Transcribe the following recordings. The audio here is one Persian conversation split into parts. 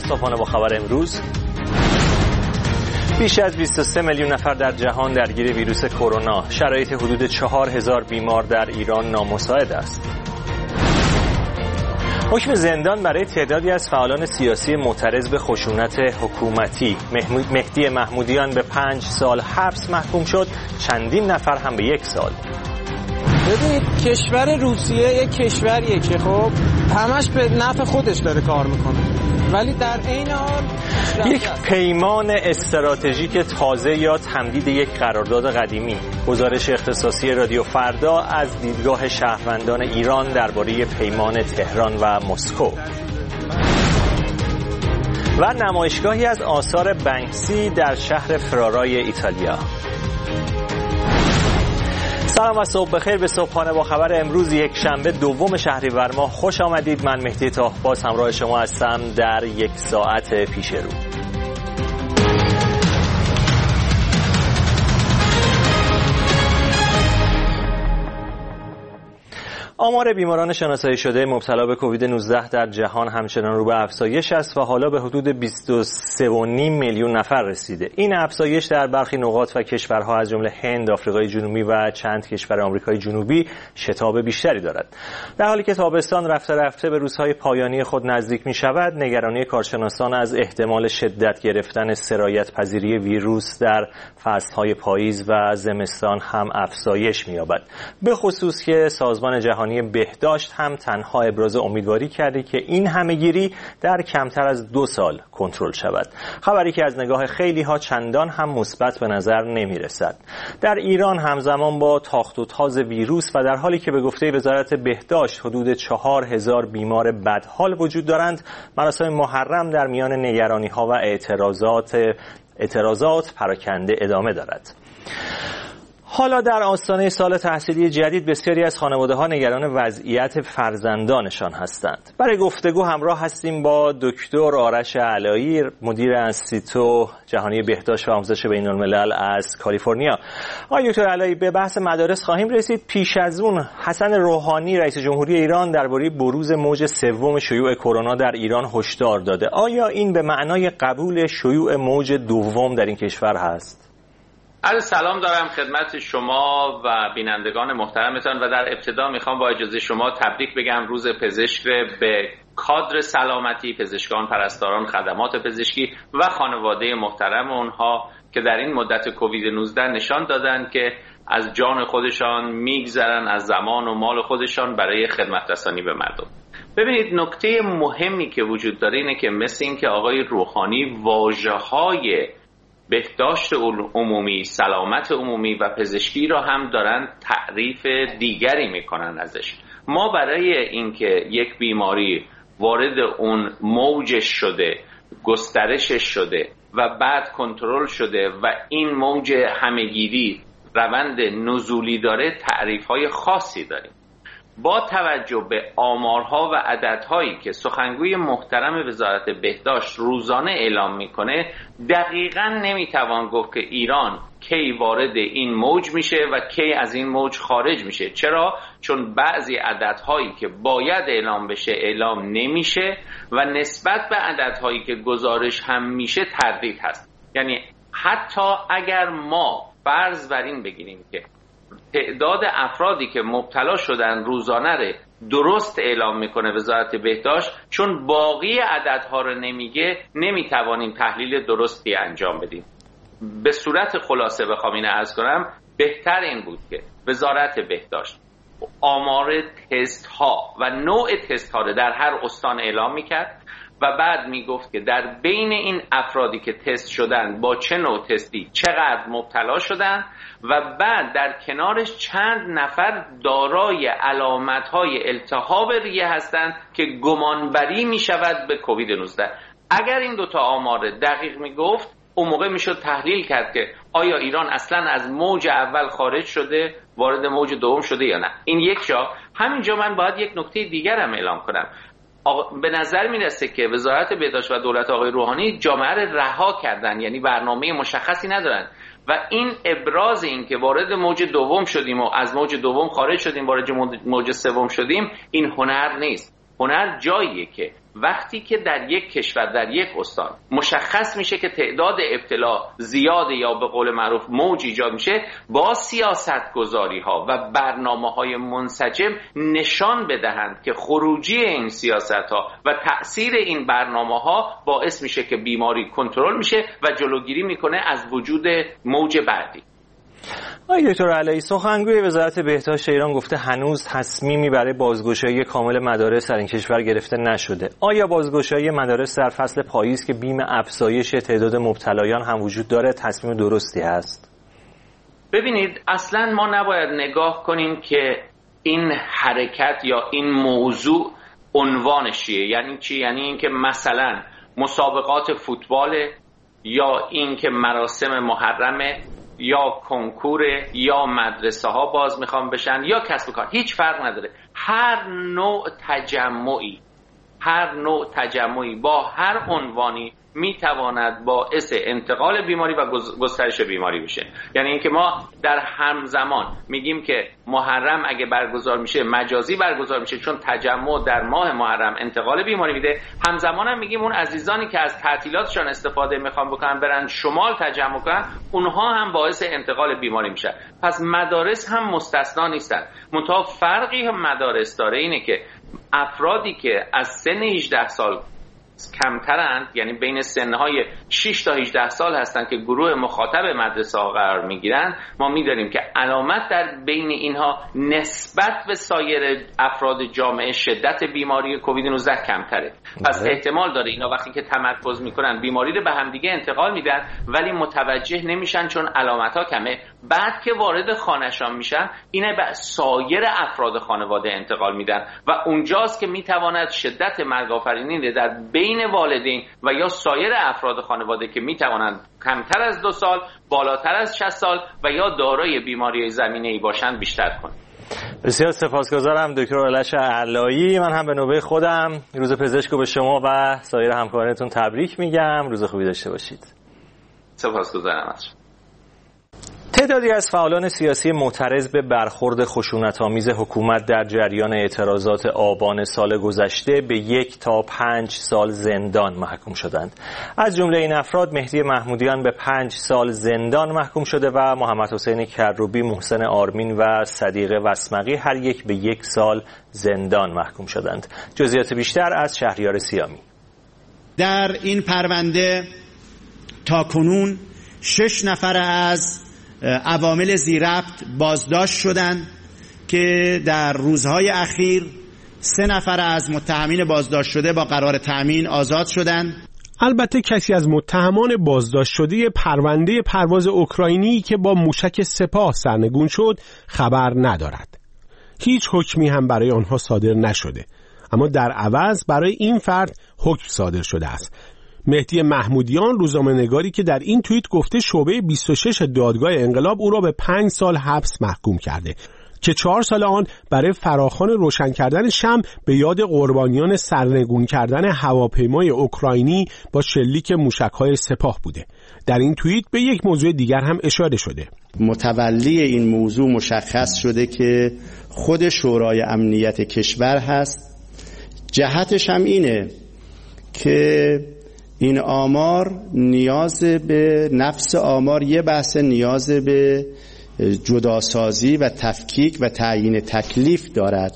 صبحانه با خبر امروز. بیش از 23 میلیون نفر در جهان درگیر ویروس کرونا. شرایط حدود 4000 بیمار در ایران نامساعد است. حکم زندان برای تعدادی از فعالان سیاسی معترض به خشونت حکومتی. مهدی محمودیان به 5 سال حبس محکوم شد، چندین نفر هم به 1 سال. ببینید کشور روسیه یک کشوریه که خب همش به نفع خودش داره کار میکنه، ولی در عین حال یک پیمان استراتژیک تازه یا تمدید یک قرارداد قدیمی. گزارش اختصاصی رادیو فردا از دیدگاه شهروندان ایران درباره پیمان تهران و مسکو. و نمایشگاهی از آثار بنکسی در شهر فرارای ایتالیا. سلام و صبح بخیر به صبحانه با خبر امروز یک شنبه دوم شهریور ماه خوش آمدید. من مهدی طاهباز همراه شما هستم در یک ساعت پیش رو. آمار بیماران شناسایی شده مبتلا به کووید 19 در جهان همچنان رو به افزایش است و حالا به حدود 23.5 میلیون نفر رسیده. این افزایش در برخی نقاط و کشورها از جمله هند، آفریقای جنوبی و چند کشور آمریکای جنوبی شتاب بیشتری دارد. در حالی که تابستان رفته رفته به روزهای پایانی خود نزدیک می شود، نگرانی کارشناسان از احتمال شدت گرفتن سرایت پذیری ویروس در فصلهای پاییز و زمستان هم افزایش می یابد. به خصوص که سازمان جهانی بهداشت هم تنها ابراز امیدواری کرده که این همهگیری در کمتر از 2 سال کنترل شود. خبری که از نگاه خیلی ها چندان هم مثبت به نظر نمی رسد. در ایران همزمان با تاخت و تاز ویروس و در حالی که به گفته وزارت بهداشت حدود 4000 بیمار بدحال وجود دارند، مراسم محرم در میان نگرانی ها و اعتراضات پراکنده ادامه دارد. حالا در آستانه سال تحصیلی جدید بسیاری از خانواده‌ها نگران وضعیت فرزندانشان هستند. برای گفتگو همراه هستیم با دکتر آرش علایی، مدیر انستیتو جهانی بهداشت و آموزش بین‌الملل از کالیفرنیا. آقای دکتر علایی، به بحث مدارس خواهیم رسید. پیش از اون حسن روحانی رئیس جمهوری ایران درباره بروز موج سوم شیوع کرونا در ایران هشدار داده. آیا این به معنای قبول شیوع موج دوم در این کشور هست؟ عرض سلام دارم خدمت شما و بینندگان محترمتان و در ابتدا میخوام با اجازه شما تبریک بگم روز پزشک به کادر سلامتی، پزشکان، پرستاران خدمات پزشکی و خانواده محترم اونها که در این مدت کووید 19 نشان دادن که از جان خودشان میگذرن، از زمان و مال خودشان برای خدمت رسانی به مردم. ببینید نکته مهمی که وجود داره اینه که مثل این که آقای روحانی واژه‌های بهداشت عمومی، سلامت عمومی و پزشکی را هم دارن تعریف دیگری میکنن ازش. ما برای اینکه یک بیماری وارد اون موجش شده، گسترشش شده و بعد کنترل شده و این موج همهگیری روند نزولی داره، تعریف‌های خاصی داریم. با توجه به آمارها و عددهایی که سخنگوی محترم وزارت بهداشت روزانه اعلام میکنه، دقیقاً نمیتوان گفت که ایران کی وارد این موج میشه و کی از این موج خارج میشه. چرا؟ چون بعضی عددهایی که باید اعلام بشه اعلام نمیشه و نسبت به عددهایی که گزارش هم میشه تردید هست. یعنی حتی اگر ما فرض بر این بگیریم که تعداد افرادی که مبتلا شدن روزانه رو درست اعلام میکنه وزارت بهداشت، چون باقی عددها رو نمیگه نمیتوانیم تحلیل درستی انجام بدیم. به صورت خلاصه بخوام اینو عرض کنم، بهتر این بود که وزارت بهداشت آمار تست ها و نوع تست ها رو در هر استان اعلام میکرد و بعد میگفت که در بین این افرادی که تست شدن با چه نوع تستی چقدر مبتلا شدن و بعد در کنارش چند نفر دارای علامت‌های التهاب ریه هستند که گمانبری میشود به کووید 19. اگر این دوتا آمار دقیق میگفت، اون موقع میشد تحلیل کرد که آیا ایران اصلا از موج اول خارج شده، وارد موج دوم شده یا نه. این یک جا. همینجا من باید یک نکته دیگر هم اعلام کنم. به نظر میرسه که وزارت بهداشت و دولت آقای روحانی جامعه رو رها کردن، یعنی برنامه مشخصی ندارن و این ابراز این که وارد موج دوم شدیم و از موج دوم خارج شدیم، وارد موج سوم شدیم، این هنر نیست. هنر جاییه که وقتی که در یک کشور، در یک استان مشخص میشه که تعداد ابتلا زیاده یا به قول معروف موج ایجاد میشه، با سیاستگذاری ها و برنامه های منسجم نشان بدهند که خروجی این سیاست ها و تأثیر این برنامه ها باعث میشه که بیماری کنترل میشه و جلوگیری میکنه از وجود موج بعدی. آقای دکتر علائی، سخنگوی وزارت بهداشت ایران گفته هنوز تصمیمی برای بازگشایی کامل مدارس در این کشور گرفته نشده. آیا بازگشایی مدارس در فصل پاییز که بیم افزایش تعداد مبتلایان هم وجود داره تصمیم درستی است؟ ببینید، اصلا ما نباید نگاه کنیم که این حرکت یا این موضوع عنوانش چیه. یعنی چی؟ یعنی این که مثلا مسابقات فوتبال یا این که مراسم محرمه یا کنکور یا مدرسه ها باز میخوام بشن یا کسب و کار، هیچ فرق نداره. هر نوع تجمعی با هر عنوانی میتواند باعث انتقال بیماری و گسترش بیماری بشه. یعنی اینکه ما در همزمان میگیم که محرم اگه برگزار میشه مجازی برگزار میشه چون تجمع در ماه محرم انتقال بیماری میده، همزمان هم میگیم اون عزیزانی که از تعطیلاتشان استفاده میخوان بکنن برن شمال تجمع کنن، اونها هم باعث انتقال بیماری میشن. پس مدارس هم مستثنا نیستن. منتها فرقی هم مدارس داره اینه که افرادی که از سن 18 سال کمترند، یعنی بین سنهای 6 تا 18 سال هستند که گروه مخاطب مدرسه ها قرار میگیرن، ما میدانیم که علامت در بین اینها نسبت به سایر افراد جامعه شدت بیماری کووید 19 کمتره. پس احتمال داره اینا وقتی که تمرکز میکنن بیماری رو به همدیگه انتقال میدن ولی متوجه نمیشن چون علامت ها کمه. بعد که وارد خانه‌شان میشن اینه به سایر افراد خانواده انتقال میدن و اونجاست که میتواند شدت مرگ آفرینی در بین والدین و یا سایر افراد خانواده که میتوانند کمتر از 2 سال، بالاتر از 60 سال و یا دارای بیماری زمینه‌ای باشند بیشتر کنه. بسیار سپاسگزارم دکتر آرش علایی. من هم به نوبه خودم روز پزشک به شما و سایر همکارانتون تبریک میگم. روز خوبی داشته باشید. سپاسگزارم از شما. تعدادی از فعالان سیاسی معترض به برخورد خشونت‌آمیز حکومت در جریان اعتراضات آبان سال گذشته به 1 تا 5 سال زندان محکوم شدند. از جمله این افراد مهدی محمودیان به 5 سال زندان محکوم شده و محمد حسین کروبی، محسن آرمین و صدیق وسمقی هر یک به 1 سال زندان محکوم شدند. جزئیات بیشتر از شهریار سیامی. در این پرونده تاکنون 6 نفر از عوامل ذی‌ربط بازداشت شدند که در روزهای اخیر 3 نفر از متهمین بازداشت شده با قرار تأمین آزاد شدند. البته کسی از متهمان بازداشت شده پرونده پرواز اوکراینی که با موشک سپاه سرنگون شد خبر ندارد. هیچ حکمی هم برای آنها صادر نشده، اما در عوض برای این فرد حکم صادر شده است. مهدی محمودیان، روزنامه‌نگاری که در این توییت گفته شعبه 26 دادگاه انقلاب او را به 5 سال حبس محکوم کرده که 4 سال آن برای فراخوان روشن کردن شمع به یاد قربانیان سرنگون کردن هواپیمای اوکراینی با شلیک موشک‌های سپاه بوده. در این توییت به یک موضوع دیگر هم اشاره شده. متولی این موضوع مشخص شده که خود شورای امنیت کشور هست. جهتش هم اینه که این آمار نیاز به نفس آمار یه بحث نیاز به جداسازی و تفکیک و تعیین تکلیف دارد.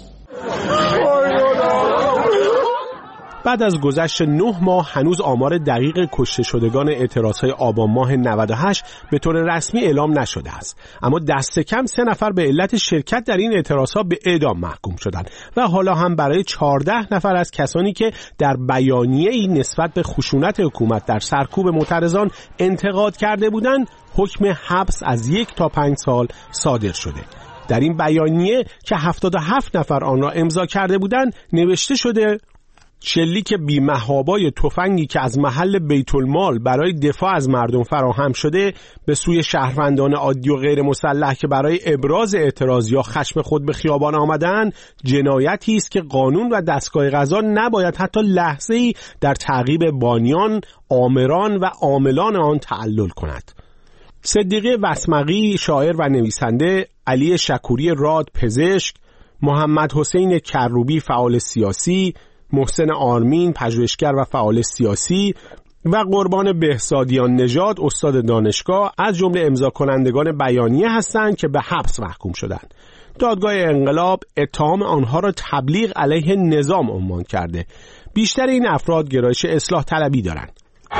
بعد از گذشت 9 ماه هنوز آمار دقیق کشته شدگان اعتراضهای آبان ماه 98 به طور رسمی اعلام نشده است، اما دست کم 3 نفر به علت شرکت در این اعتراضها به اعدام محکوم شدند و حالا هم برای 14 نفر از کسانی که در بیانیه‌ای نسبت به خشونت حکومت در سرکوب معترضان انتقاد کرده بودند حکم حبس از 1 تا 5 سال صادر شده. در این بیانیه که 77 نفر آن را امضا کرده بودند نوشته شده شلیک بی‌محابای تفنگی که از محل بیت المال برای دفاع از مردم فراهم شده به سوی شهروندان عادی و غیر مسلح که برای ابراز اعتراض یا خشم خود به خیابان آمدند جنایتی است که قانون و دستگاه قضا نباید حتی لحظه‌ای در تعقیب بانیان، آمران و عاملان آن تعلل کند. صدیق وسمقی، شاعر و نویسنده، علی شکوری راد، پزشک، محمد حسین کروبی، فعال سیاسی، محسن آرمین، پژوهشگر و فعال سیاسی و قربان بهزادیان نژاد، استاد دانشگاه، از جمله امضا کنندگان بیانیه هستند که به حبس محکوم شدند. دادگاه انقلاب اتهام آنها را تبلیغ علیه نظام عنوان کرده. بیشتر این افراد گرایش اصلاح طلبی دارند.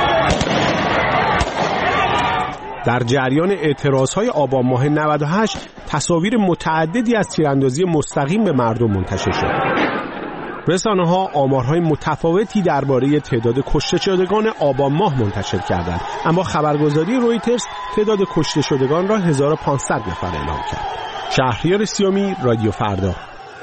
در جریان اعتراضهای آبان ماه 98 تصاویر متعددی از تیراندازی مستقیم به مردم منتشر شد. رسانه‌ها آمارهای متفاوتی درباره تعداد کشته شدگان آبان ماه منتشر کردند، اما خبرگزاری رویترز تعداد کشته شدگان را 1500 نفر اعلام کرد. شهریار سیومی، رادیو فردا.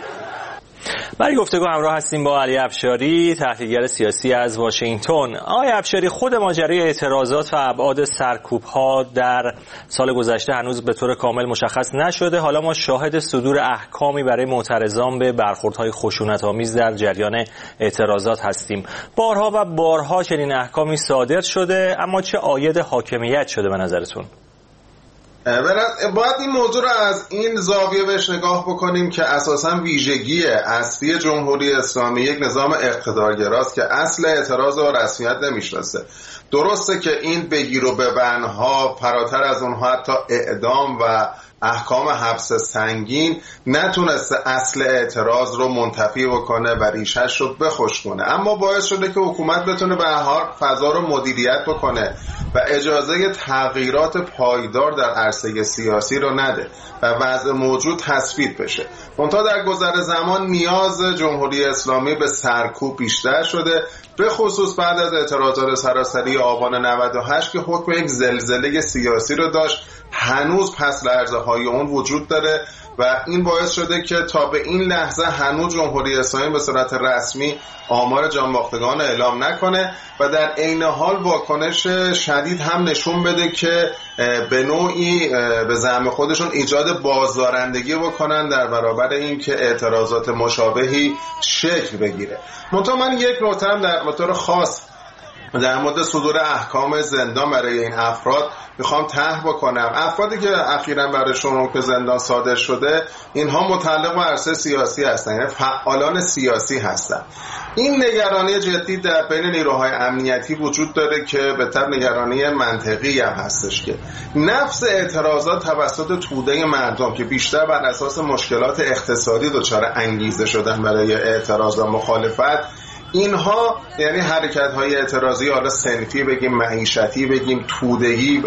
برای گفتگو همراه هستیم با علی افشاری، تحلیلگر سیاسی از واشنگتن. آقای افشاری، خود ماجرای اعتراضات و ابعاد سرکوب‌ها در سال گذشته هنوز به طور کامل مشخص نشده. حالا ما شاهد صدور احکامی برای معترضان به برخوردهای خشونت‌آمیز در جریان اعتراضات هستیم. بارها و بارها چنین احکامی صادر شده، اما چه عاید حاکمیت شده به نظرتون؟ باید این موضوع رو از این زاویه بهش نگاه بکنیم که اساساً ویژگی اصلی جمهوری اسلامی یک نظام اقتدارگراست که اصل اعتراض و رسمیت نمیشناسه. درسته که این بگیر و ببندها، فراتر از اونها حتی اعدام و احکام حبس سنگین، نتونسته اصل اعتراض رو منتفی بکنه و ریشه‌اش رو بخشکنه، اما باعث شده که حکومت بتونه به هر حال فضا رو مدیریت بکنه و اجازه تغییرات پایدار در عرصه سیاسی رو نده و وضع موجود تثبیت بشه. منتها در گذر زمان نیاز جمهوری اسلامی به سرکوب بیشتر شده، به خصوص بعد از اعتراضات سراسری آبان 98 که حکم یک زلزله سیاسی رو داشت. هنوز پس لرزه های اون وجود داره و این باعث شده که تا به این لحظه هنوز جمهوری اسلامی به صورت رسمی آمار جانباختگان اعلام نکنه و در عین حال واکنش شدید هم نشون بده که به نوعی به زعم خودشون ایجاد بازدارندگی بکنن در برابر این که اعتراضات مشابهی شکل بگیره. منتها من یک نکته هم در طور خاص در مورد صدور احکام زندان برای این افراد میخوام طرح بکنم. افرادی که اخیراً برایشون حکم زندان صادر شده، اینها متعلق به عرصه سیاسی هستن، یعنی فعالان سیاسی هستن. این نگرانی جدی در بین نیروهای امنیتی وجود داره که به طب نگرانی منطقی هم هستش که نفس اعتراضات توسط توده مردم که بیشتر بر اساس مشکلات اقتصادی دچار انگیزه شدن برای اعتراض و مخالفت، اینها یعنی حرکت‌های اعتراضی، حالا صنفی بگیم، معیشتی بگیم، توده‌ای،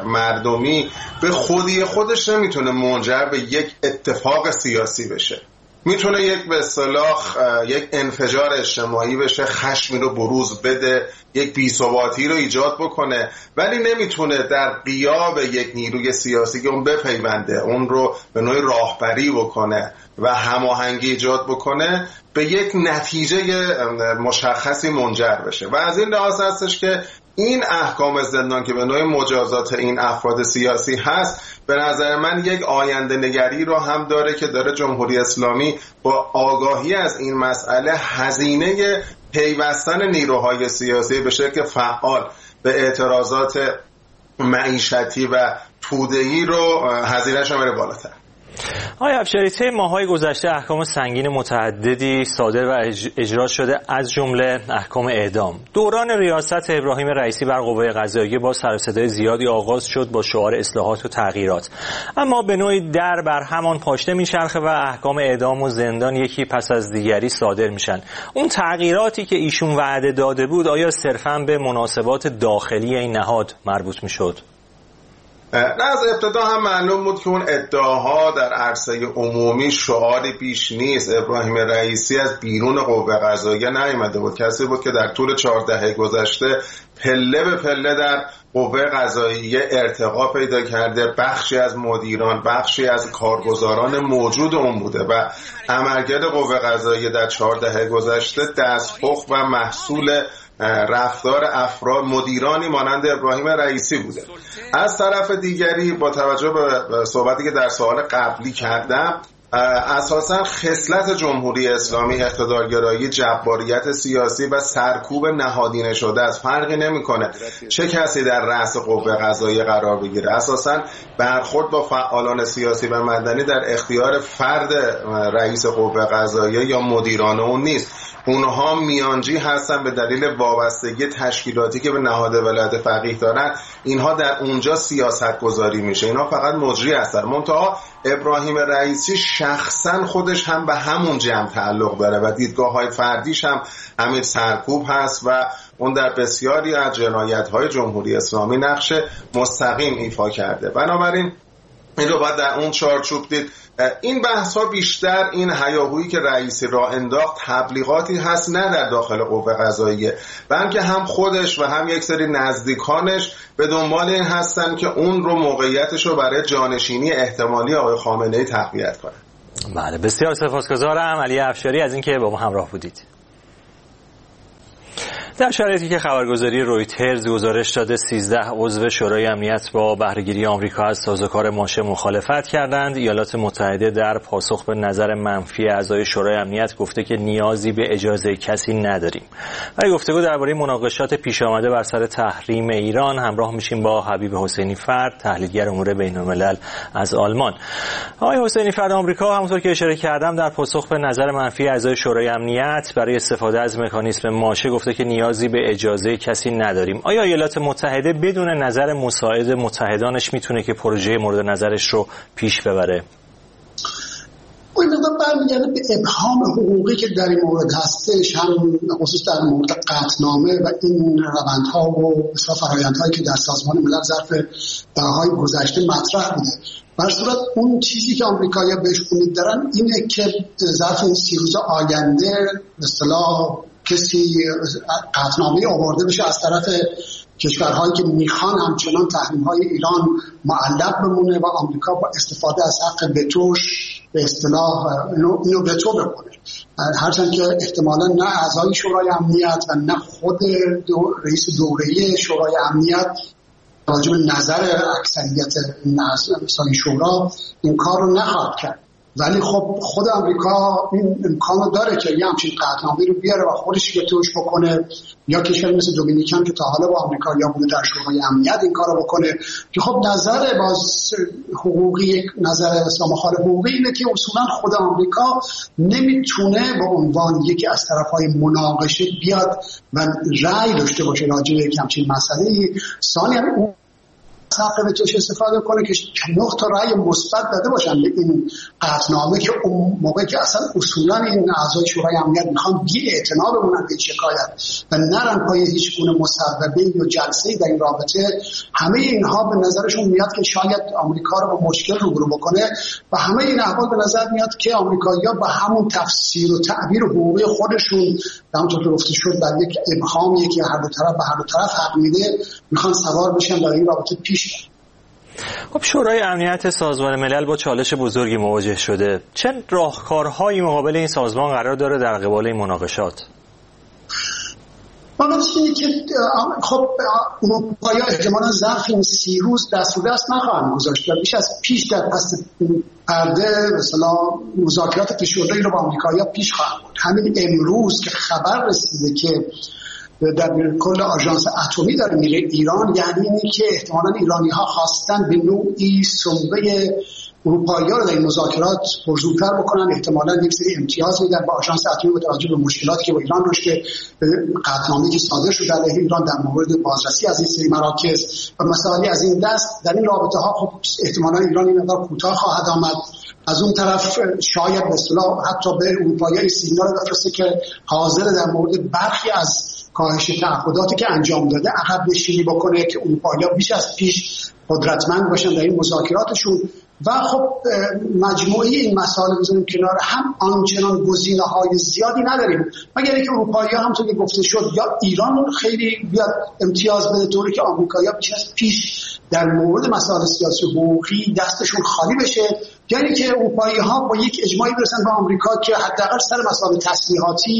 مردمی، به خودی خودش نمیتونه منجر به یک اتفاق سیاسی بشه. میتونه یک به اصطلاح یک انفجار اجتماعی بشه، خشمی رو بروز بده، یک بی‌ثباتی رو ایجاد بکنه، ولی نمیتونه در غیاب یک نیروی سیاسی که اون بپیونده، اون رو به نوعی راهبری بکنه و هماهنگی ایجاد بکنه، به یک نتیجه مشخصی منجر بشه. و از این لحاظ هستش که این احکام زندان که به نوعی مجازات این افراد سیاسی هست، به نظر من یک آینده نگری رو هم داره که داره جمهوری اسلامی با آگاهی از این مسئله هزینه پیوستن نیروهای سیاسی به شکل فعال به اعتراضات معیشتی و توده‌ای رو هزینه‌اش رو بره بالاتر. آقای افشاری، طی ماه‌های گذشته احکام سنگین متعددی صادر و اجرا شده، از جمله احکام اعدام. دوران ریاست ابراهیم رئیسی بر قوه قضاییه با سر و صدای زیادی آغاز شد با شعار اصلاحات و تغییرات، اما به نوعی در بر همان پاشنه میچرخه و احکام اعدام و زندان یکی پس از دیگری صادر میشن. اون تغییراتی که ایشون وعده داده بود، آیا صرفاً به مناسبات داخلی این نهاد مربوط میشد؟ نه، از ابتدا هم معلوم بود که اون ادعاها در عرصه عمومی شعاری بیش نیست. ابراهیم رئیسی از بیرون قوه قضاییه نیامده بود، کسی بود که در طول 4 دهه گذشته پله به پله در قوه قضاییه ارتقا پیدا کرده، بخشی از مدیران، بخشی از کارگزاران موجود اون بوده و عملکرد قوه قضاییه در 4 دهه گذشته دستپخت و محصول رفتار افراد مدیرانی مانند ابراهیم رئیسی بوده. از طرف دیگری با توجه به صحبتی که در سوال قبلی کردم، اساساً خصلت جمهوری اسلامی اقتدارگرایی، جباریت سیاسی و سرکوب نهادینه شده است. فرقی نمیکنه چه کسی در رأس قوه قضاییه قرار بگیره. اساساً برخورد با فعالان سیاسی و مدنی در اختیار فرد رئیس قوه قضاییه یا مدیران اون نیست. اونها میانجی هستن به دلیل وابستگی تشکیلاتی که به نهاد ولایت فقیه دارن. اینها در اونجا سیاست گذاری میشه، اینها فقط مجری هستن. منتها ابراهیم رئیسی شخصا خودش هم به همون جمع تعلق داره و دیدگاه‌های فردیش هم همین سرکوب هست و اون در بسیاری از جنایت‌های جمهوری اسلامی نقش مستقیم ایفا کرده. بنابراین این رو باید در اون چارچوب دید. این بحث ها بیشتر این هیاهویی که رئیسی را انداخت تبلیغاتی هست، نه در داخل قوه قضاییه، بلکه هم خودش و هم یک سری نزدیکانش به دنبال این هستن که اون رو موقعیتش رو برای جانشینی احتمالی آقای خامنه‌ای تقویت کنه. بله، بسیار سپاسگزارم علی افشاری از اینکه با ما همراه بودید. در شرایطی که خبرگزاری رویترز گزارش داده 13 عضو شورای امنیت با بهره‌گیری آمریکا از سازوکار ماشه مخالفت کردند، ایالات متحده در پاسخ به نظر منفی اعضای شورای امنیت گفته که نیازی به اجازه کسی نداریم. برای گفتگو درباره مناقشات پیش آمده بر سر تحریم ایران همراه میشیم با حبیب حسینی فرد، تحلیلگر امور بین‌الملل از آلمان. آقای حسینی فرد، آمریکا همونطور که اشاره کردم در پاسخ به نظر منفی اعضای شورای امنیت برای استفاده از مکانیزم ماشه گفته که نیازی به اجازه کسی نداریم. آیا ایالات متحده بدون نظر مساعد متحدانش میتونه که پروژه مورد نظرش رو پیش ببره؟ این مقدار برمیگرده به ابهام حقوقی که در این مورد هستش، هم خصوص در مورد قطعنامه و این روندها و فرآیندهایی که در سازمان ملل ظرف دهه‌های گذشته مطرح بوده. بر صورت اون چیزی که آمریکایی‌ها بهش امید دارن اینه که ظرف این 30 روز آینده به اصطلاح کسی قطعنامه آورده بشه از طرف کشورهایی که میخوان همچنان تحریم‌های ایران معلق بمونه و آمریکا با استفاده از حق وتوش به اصطلاح اینو وتو بکنه. هرچند که احتمالاً نه اعضای شورای امنیت و نه خود رئیس دوره‌ای شورای امنیت راجع به نظر اکثریت اعضای شورا این کار رو نخواهد کرد. ولی خب خود آمریکا این امکانو داره که یه همچین قطعنامه رو بیاره و خودش وتوش بکنه، یا کشوری مثل دومینیکن که تا حالا با آمریکا یا بوده در شورای امنیت این کارو بکنه که خب نظر باز حقوقی، نظر اسلام مخالف حقوقی اینه که اصولا خود آمریکا نمیتونه به عنوان یکی از طرفهای مناقشه بیاد و رأی داشته باشه راجع به یک همچین مسئله. ثانیاً اون حق وتوش استفاده کنه که 9 تا رأی مثبت داده باشن به این قطعنامه که اون موقع که اصلا اصولا این اعضای شورای امنیت میخوان بی‌اعتنا بمونن به شکایت و نرن پای هیچ گونه مصوبه یا جلسه در این رابطه، همه اینها به نظرشون میاد که شاید آمریکا رو با مشکل روبرو بکنه و همه این احوال به نظر میاد که آمریکایی‌ها با همون تفسیر و تعبیر حقوقی خودشون همونطور که گفته شد در یک ابهامی که هر دو طرف به هر دو طرف حق میده میخوان سوار بشن در این رابطه پیش. خب شورای امنیت سازمان ملل با چالش بزرگی مواجه شده. چه راهکارهایی مقابل این سازمان قرار داره در قبال این مناقشات؟ من اینه که خب اروپایی‌ها احتمالاً ظرف این 30 روز دست و دست نخواهند گذاشت و بیش از پیش در پس پرده مثلا مذاکرات فشرده رو با آمریکایی‌ها پیش خواهند بود. همین امروز که خبر رسیده که در کل آژانس اتمی داره میره ایران، یعنی اینه که احتمالاً ایرانی‌ها خواستن به نوعی سنبه اروپایی‌ها رو در این مذاکرات پرزورتر بکنن، احتمالاً یک سری امتیاز میدن با آژانس اتمی با توجه به مشکلاتی که با ایران داشته، قطعنامه‌ای که صادر شده علیه ایران در مورد بازرسی از این سری مراکز و مسائلی از این دست. در این رابطه‌ها خب احتمالاً ایران این مقدار کوتاه خواهد آمد. از اون طرف شاید به اصطلاح حتی به اروپایی‌ها سیگنال بفرسته که حاضر در مورد برخی از کاهش تعهداتی که انجام داده عقب نشینی بکنه که اروپایی‌ها بیش از پیش قدرتمند باشن در این مذاکراتشون. و خب مجموعه این مسائل بزنیم کنار هم، آنچنان گزینه‌های زیادی نداریم مگر اینکه اروپایی‌ها همونطور که گفته شد یا ایران خیلی بیاد امتیاز بده طوری که آمریکایی‌ها بیش از پیش در مورد مسائل سیاسی حقوقی دستشون خالی بشه، یعنی که اروپایی‌ها با یک اجماعی برسن به آمریکا که حداقل سر مسائل تسلیحاتی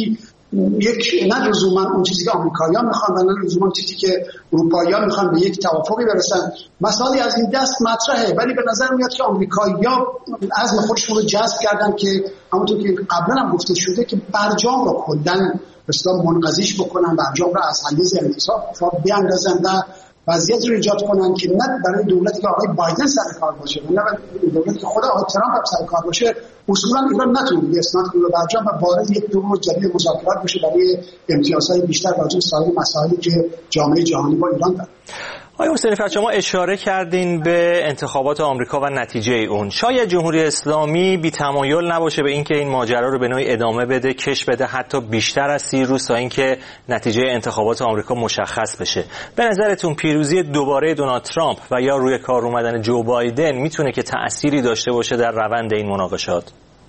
نه لزوما اون چیزی که آمریکایی‌ها میخوان و نه لزوما چیزی که اروپایی‌ها میخوان به یک توافقی برسن. مسائلی از این دست مطرحه، ولی به نظر میاد که آمریکایی‌ها عزم خودشون رو جذب کردن که همونطور که قبلا هم گفته شده که برجام رو کلاً به اصطلاح منقضیش بکنن، برجام رو از حیز انتصاب بیاندازن و وضعیت رو ایجاد کنن که نه برای دولتی که آقای بایدن سر کار باشه و نه برای دولتی که خود آقای ترامپ هم سر کار باشه اصولا ایران نتونه استناد کنه به برجام و وارد یک دور جدید مذاکرات بشه برای امتیازهای بیشتر راجع به سایر مسائلی که جامعه جهانی با ایران داره. آقای حسینی فر، شما اشاره کردین به انتخابات آمریکا و نتیجه اون. شاید جمهوری اسلامی بی تمایل نباشه به اینکه این ماجرا رو به نوعی ادامه بده، کش بده، حتی بیشتر از 30 روز تا اینکه نتیجه انتخابات آمریکا مشخص بشه. به نظرتون پیروزی دوباره دونالد ترامپ و یا روی کار اومدن جو بایدن میتونه که تأثیری داشته باشه در روند این مناقشات؟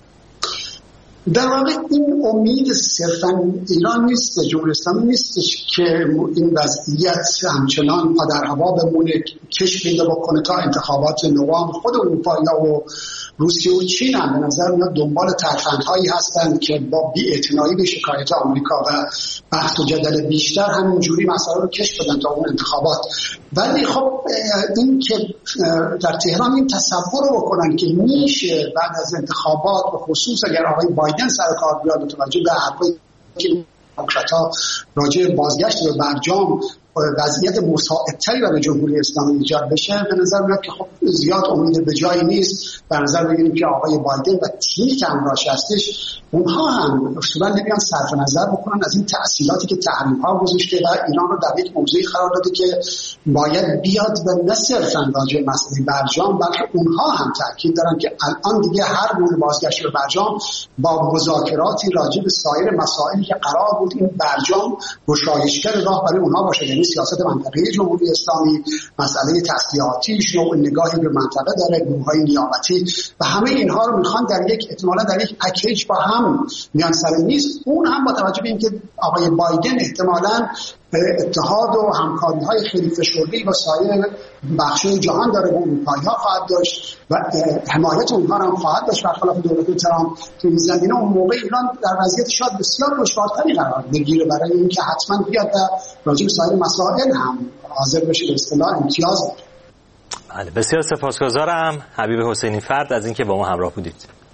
در واقع این امید صرفاً ایران نیست، جمهوری اسلامی نیستش که این وضعیت همچنان پادر هوا بمونه، کش پیدا بکنه تا انتخابات نوامبر. خود اروپایی‌ها و روسیه و چین هم به نظر میاد دنبال ترفندهایی هستند که با بی‌اعتنایی به شکایت آمریکا و بحث و جدل بیشتر همینجوری مسائل رو کش بدن تا اون انتخابات. ولی خب این که در تهران این تصور رو بکنن که میشه بعد از انتخابات و خصوص اگر آقای بایدن سر کار بیاد و توجه به حرفی که دموکرات‌ها راجع بازگشت به برجام وضعیت مساعدتری برای جمهوری اسلامی ایجاد بشه، به نظر میاد که خب زیاد امید به جایی نیست. به نظر بگیریم که آقای بایدن و تیمی که همراهش هستش اونها هم اصولا نمیان صرف نظر بکنن از این تأثیراتی که تحریم‌ها گذاشته و ایران رو در یک موضوعی قرار داده که باید بیاد و نه صرفاً راجع به مسئله برجام بلکه اونها هم تاکید دارن که الان دیگه هر گونه بازگشت به برجام با مذاکراتی راجع به سایر مسائلی که قرار بود این برجام گشایشگر راه برای اونها باشه، یعنی سیاست منطقه‌ای جمهوری اسلامی، مسئله تسلیحاتیش، نوع نگاهی به منطقه داره، گروه‌های نیابتی و همه اینها رو میخوان در یک احتمالاً در یک پکیج با هم میان سر میز. اون هم با توجه به اینکه آقای بایدن احتمالاً اتحاد و همکاری‌های خیلی فشرده‌ای با سایر بخش‌های جهان داره و اروپایی‌ها خواهد داشت و حمایت اونها هم خواهد داشت برخلاف دولت ترامپ که این زمینه اون موقع ایران در وضعیت شاید بسیار دشوارتری قرار بگیره برای اینکه حتما بیاد و راجع به سایر مسائل هم حاضر بشه به اصطلاح امتیاز بده. بله، بسیار سپاسگزارم حبیب حسینی فرد از اینکه با ما همراه بودید.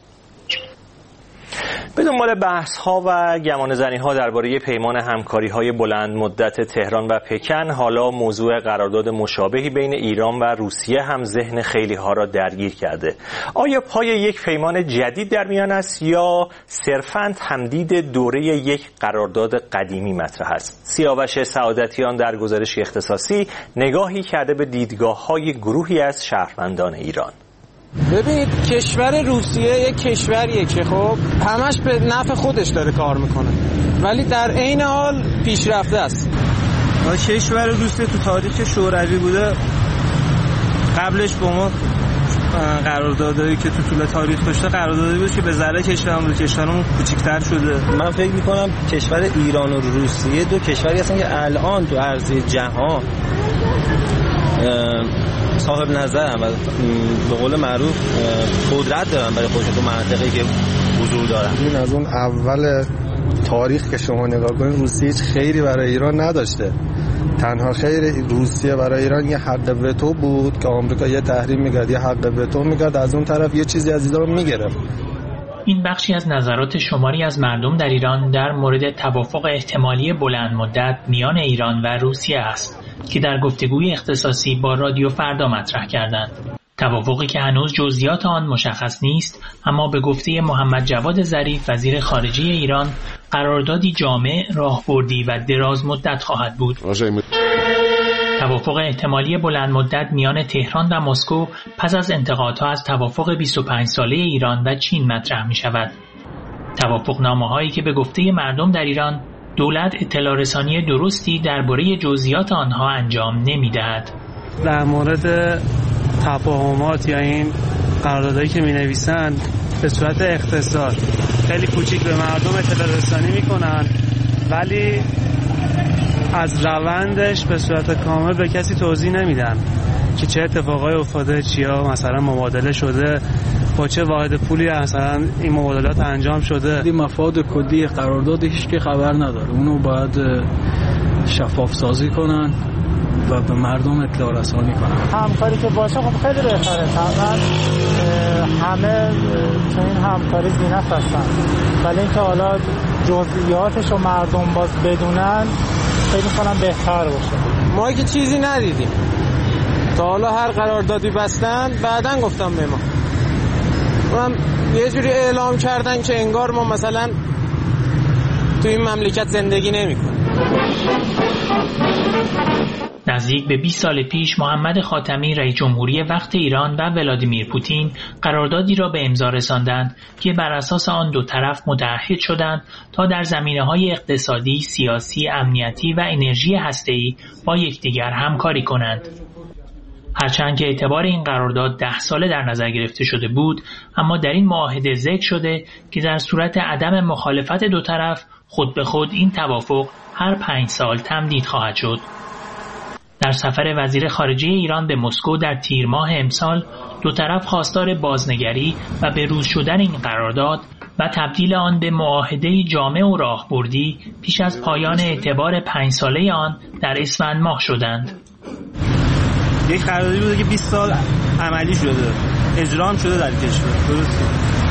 به دنبال بحث‌ها و گمانه‌زنی‌ها درباره پیمان همکاری‌های بلند مدت تهران و پکن، حالا موضوع قرارداد مشابهی بین ایران و روسیه هم ذهن خیلی‌ها را درگیر کرده. آیا پای یک پیمان جدید در میان است یا صرفاً تمدید دوره یک قرارداد قدیمی مطرح است؟ سیاوش سعادتیان در گزارشی اختصاصی نگاهی کرده به دیدگاه‌های گروهی از شهروندان ایران. ببینید، کشور روسیه یک کشوریه که خب همش به نفع خودش داره کار میکنه ولی در عین حال پیشرفته است. کشور روسیه تو تاریخ شوروی بوده، قبلش با ما قراردادایی که تو طول تاریخ داشته قراردادایی بود که به ذره کشورمون کوچیک‌تر شده. من فکر می‌کنم کشور ایران و روسیه دو کشوری هستن که الان تو عرصه جهان صاحب نظرم و به قول معروف قدرت دارن برای خودشون تو منطقه‌ای که حضور دارن. این از اون اول تاریخ که شما نگاه کنید روسیه هیچ خیری برای ایران نداشته. تنها خیر روسیه برای ایران یه حق وتو بود که آمریکا یه تحریم می‌کرد، یه حق وتو می‌کرد، از اون طرف یه چیزی از ایران می‌گرفت. این بخشی از نظرات شماری از مردم در ایران در مورد توافق احتمالی بلند مدت میان ایران و روسیه است که در گفتگوی اختصاصی با رادیو فردا مطرح کردند. توافقی که هنوز جزئیات آن مشخص نیست، اما به گفته محمد جواد ظریف وزیر خارجه ایران قراردادی جامع، راهبردی و دراز مدت خواهد بود. توافق احتمالی بلند مدت میان تهران و مسکو پس از انتقادها از توافق 25 ساله ایران و چین مطرح می شود. توافقنامه‌هایی که به گفته مردم در ایران دولت اطلاع رسانی درستی درباره جزئیات آنها انجام نمی‌دهد. در مورد تفاهمات یا این قراردادایی که می‌نویسن به صورت اختصار خیلی کوچیک به مردم اطلاع رسانی می‌کنن ولی از روندش به صورت کامل به کسی توضیح نمیدن. که چه اتفاقای افتاده، چیا مثلا مبادله شده، با چه واحد پولی مثلا این مبادلات انجام شده. این مفاد کلی قرارداد هیچ که خبر نداره، اونو باید شفاف سازی کنن و به مردم اطلاع رسانی کنن. همکاری که باشه خب خیلی بهتره. طبعا همه تو این همکاری زینت هستن، ولی اینکه حالا جزئیاتش رو مردم باز بدونن خیلی کنم بهتر باشه. ما که چیزی ندیدیم تا حالا، هر قراردادی بستن بعدن گفتم به ما، اونم یه جوری اعلام کردن که انگار ما مثلا تو این مملکت زندگی نمی کنیم. نزدیک به 20 سال پیش محمد خاتمی رئیس جمهوری وقت ایران و ولادیمیر پوتین قراردادی را به امضا رساندند که بر اساس آن دو طرف متعهد شدند تا در زمینه‌های اقتصادی، سیاسی، امنیتی و انرژی هسته‌ای با یکدیگر همکاری کنند. هرچند که اعتبار این قرارداد 10 ساله در نظر گرفته شده بود، اما در این معاهده ذکر شده که در صورت عدم مخالفت دو طرف خود به خود این توافق هر 5 سال تمدید خواهد شد. در سفر وزیر خارجه ایران به مسکو در تیر ماه امسال، دو طرف خواستار بازنگری و بروز شدن این قرارداد و تبدیل آن به معاهده جامع و راهبردی پیش از پایان اعتبار 5 ساله آن در اسفند ماه شدند. یک قراردادی بوده که 20 سال عملی شده، اجرا هم شده در کشور. درسته.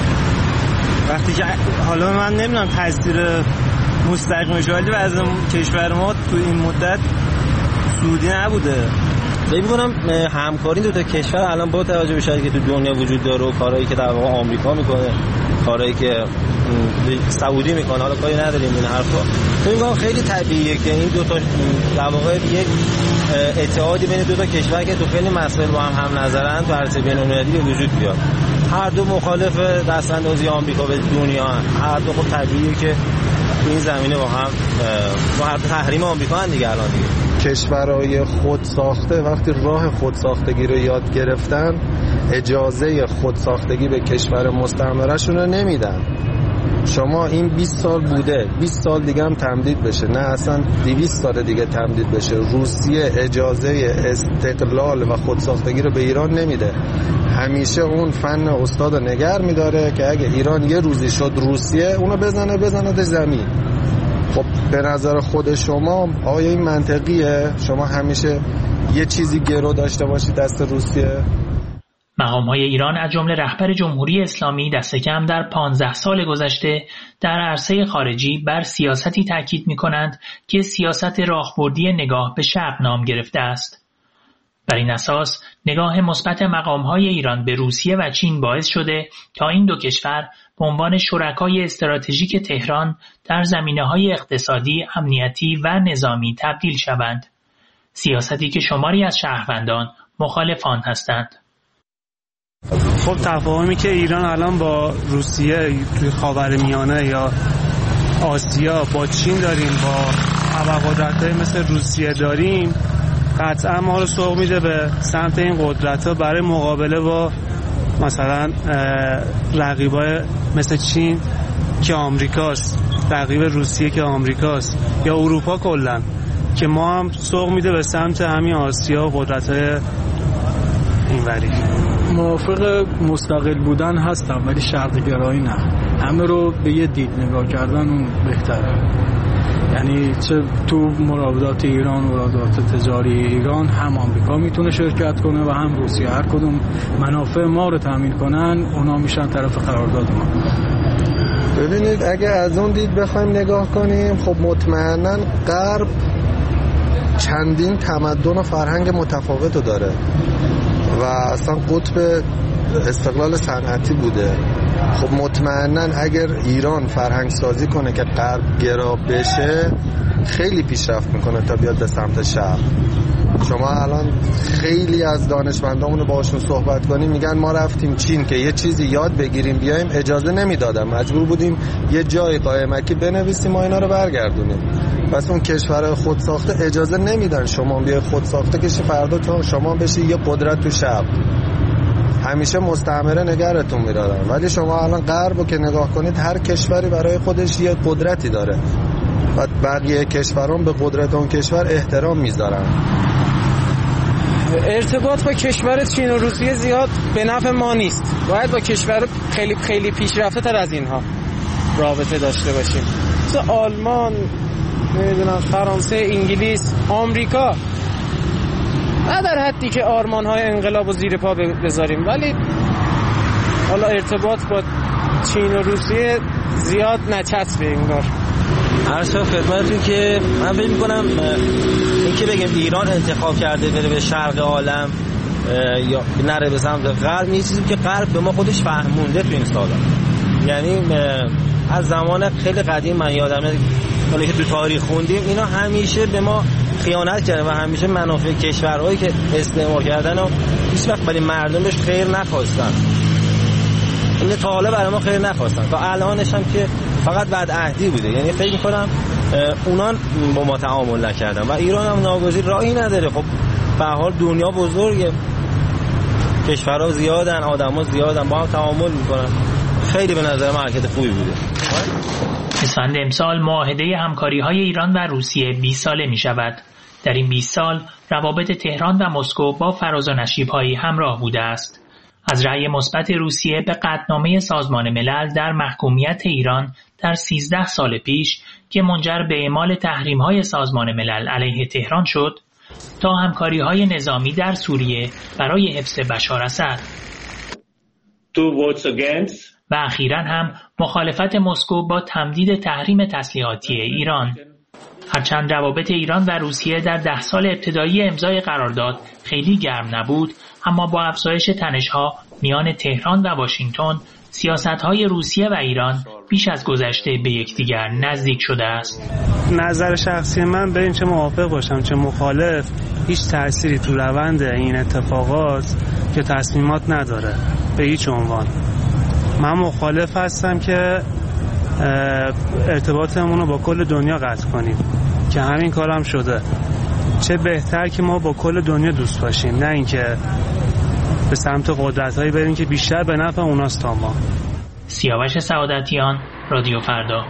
وقتی که حالا من نمیدونم تاثیر مستقیمش، ولی از کشور ما تو این مدت سودی نبوده. فکر می‌کنم همکاری دو تا کشور الان با توجه به شرایطی که تو دنیا وجود داره و کارهایی که در واقع آمریکا میکنه، کارهایی که سعودی میکنه، حالا کاری نداریم این حرفا، فکر می‌کنم خیلی طبیعیه که این دو تا در واقع یک اتحادی بین دو تا کشور که تو خیلی مسائل با هم نظرن تو عرصه بین‌المللی به وجود بیاد. هر دو مخالف دستاندازی آمریکا به دنیا هستند. هر دو خب طبیعیه که این زمینه با هم با هر تحریم آمریکا هم دیگه الان دیگه. کشورهای خودساخته وقتی راه خودساختگی رو یاد گرفتن، اجازه خودساختگی به کشور مستعمره‌شون رو نمیدن. شما این 20 سال بوده، 20 سال دیگه هم تمدید بشه، نه اصلا 200 سال دیگه تمدید بشه. روسیه اجازه استقلال و خودساختگی رو به ایران نمیده. همیشه اون فن استاد نگر میداره که اگه ایران یه روزی شد روسیه، اونو بزنه زمین. خب به نظر خود شما آیا این منطقیه؟ شما همیشه یه چیزی گرو داشته باشید دست روسیه؟ مقام‌های ایران از جمله رهبر جمهوری اسلامی دست کم در 15 سال گذشته در عرصه خارجی بر سیاستی تاکید می‌کنند که سیاست راهبردی نگاه به شرق نام گرفته است. بر این اساس نگاه مثبت مقام‌های ایران به روسیه و چین باعث شده تا این دو کشور به عنوان شرکای استراتژیک تهران در زمینه‌های اقتصادی، امنیتی و نظامی تبدیل شوند. سیاستی که شماری از شهروندان مخالف آن هستند. خب تفاهمی که ایران الان با روسیه توی خاورمیانه یا آسیا با چین داریم، با ابرقدرت‌های مثل روسیه داریم، قطعا ما رو سوق میده به سمت این قدرت‌ها برای مقابله با مثلا رقیبای مثل چین که آمریکاست، رقیب روسیه که آمریکاست، یا اروپا کلا، که ما هم سوق میده به سمت همین آسیا و قدرت‌های اینوری. موافق مستقل بودن هستم ولی شرق گرایی نه. همه رو به یه دید نگاه کردن اون بهتره. یعنی چه تو مراودات ایران، مراودات تجاری ایران، هم آمریکا میتونه شرکت کنه و هم روسیه. هر کدوم منافع ما رو تامین کنن اونا میشن طرف قرارداد ما. ببینید اگه از اون دید بخوایم نگاه کنیم، خب مطمئناً غرب چندین تمدن و فرهنگ متفاوتو داره و اصلا قطب استقلال صنعتی بوده. خب مطمئناً اگر ایران فرهنگ سازی کنه که غرب گرا بشه، خیلی پیشرفت میکنه تا بیاد به سمت شرق. شما الان خیلی از دانشمندامون رو باهاشون صحبت کنیم میگن ما رفتیم چین که یه چیزی یاد بگیریم بیایم، اجازه نمیدادن، مجبور بودیم یه جای قائمکی بنویسیم ما اینا رو برگردونیم. پس اون کشور خودساخته اجازه نمیدن شما بیای خودساخته کشی فردا تو شما بشی یه قدرت تو شرق. همیشه مستعمره نگرتون میدادن. ولی شما الان غربو که نگاه کنید، هر کشوری برای خودش یه قدرتی داره و بقیه کشوران به قدرت اون کشور احترام میذارن. ارتباط با کشور چین و روسیه زیاد به نفع ما نیست. باید با کشور خیلی خیلی پیشرفته تر از اینها رابطه داشته باشیم، مثل آلمان، نمیدونم فرانسه، انگلیس، آمریکا، نه در حدی که آرمان‌های انقلاب و زیر پا بذاریم، ولی حالا ارتباط با چین و روسیه زیاد نچسبه انگار. عرض خدمتتون که من فکر می‌کنم این که بگیم ایران انتخاب کرده بره به شرق عالم یا نره به سمت غرب، یه چیزی که غرب به ما خودش فهمونده تو این سالا. یعنی از زمان خیلی قدیم من یادمه ولی که تو تاریخ خوندیم اینا همیشه به ما خیانت کردن و همیشه منافع کشورهایی که استعمار کردن و هیچ وقت برای مردمش خیر نخواستن. این تا حالا برای ما خیر نخواستن، تا الانش هم که فقط بعد عهدی بوده. یعنی فکر می‌کنم اونان با ما تعامل نکردن و ایران هم ناگزیر راهی نداره. خب به هر حال دنیا بزرگه، کشورها زیادن، آدم‌ها زیادن، با هم تعامل می‌کنن. خیلی به نظر من حرکت خوبی بوده. اسفند امسال معاهده همکاری‌های ایران و روسیه 20 ساله می‌شود. در این 20 سال روابط تهران و مسکو با فراز و نشیب‌هایی همراه بوده است. از رأی مثبت روسیه به قطعنامه سازمان ملل در محکومیت ایران در 13 سال پیش که منجر به اعمال تحریم‌های سازمان ملل علیه تهران شد، تا همکاری‌های نظامی در سوریه برای حفظ بشار اسد و اخیراً هم مخالفت مسکو با تمدید تحریم تسلیحاتی ایران. هرچند روابط ایران و روسیه در 10 سال ابتدایی امضای قرارداد خیلی گرم نبود، اما با افزایش تنش‌ها میان تهران و واشنگتن، سیاست‌های روسیه و ایران بیش از گذشته به یکدیگر نزدیک شده است. نظر شخصی من به این چه موافق باشم چه مخالف، هیچ تأثیری تو روند این اتفاقات که تصمیمات نداره به هیچ عنوان. من مخالف هستم که ارتباطمون رو با کل دنیا قطع کنیم که همین کارم شده. چه بهتر که ما با کل دنیا دوست باشیم، نه اینکه به سمت قدرت‌هایی بریم که بیشتر به نفع اوناست تا ما. سیاوش سعادتیان، رادیو فردا.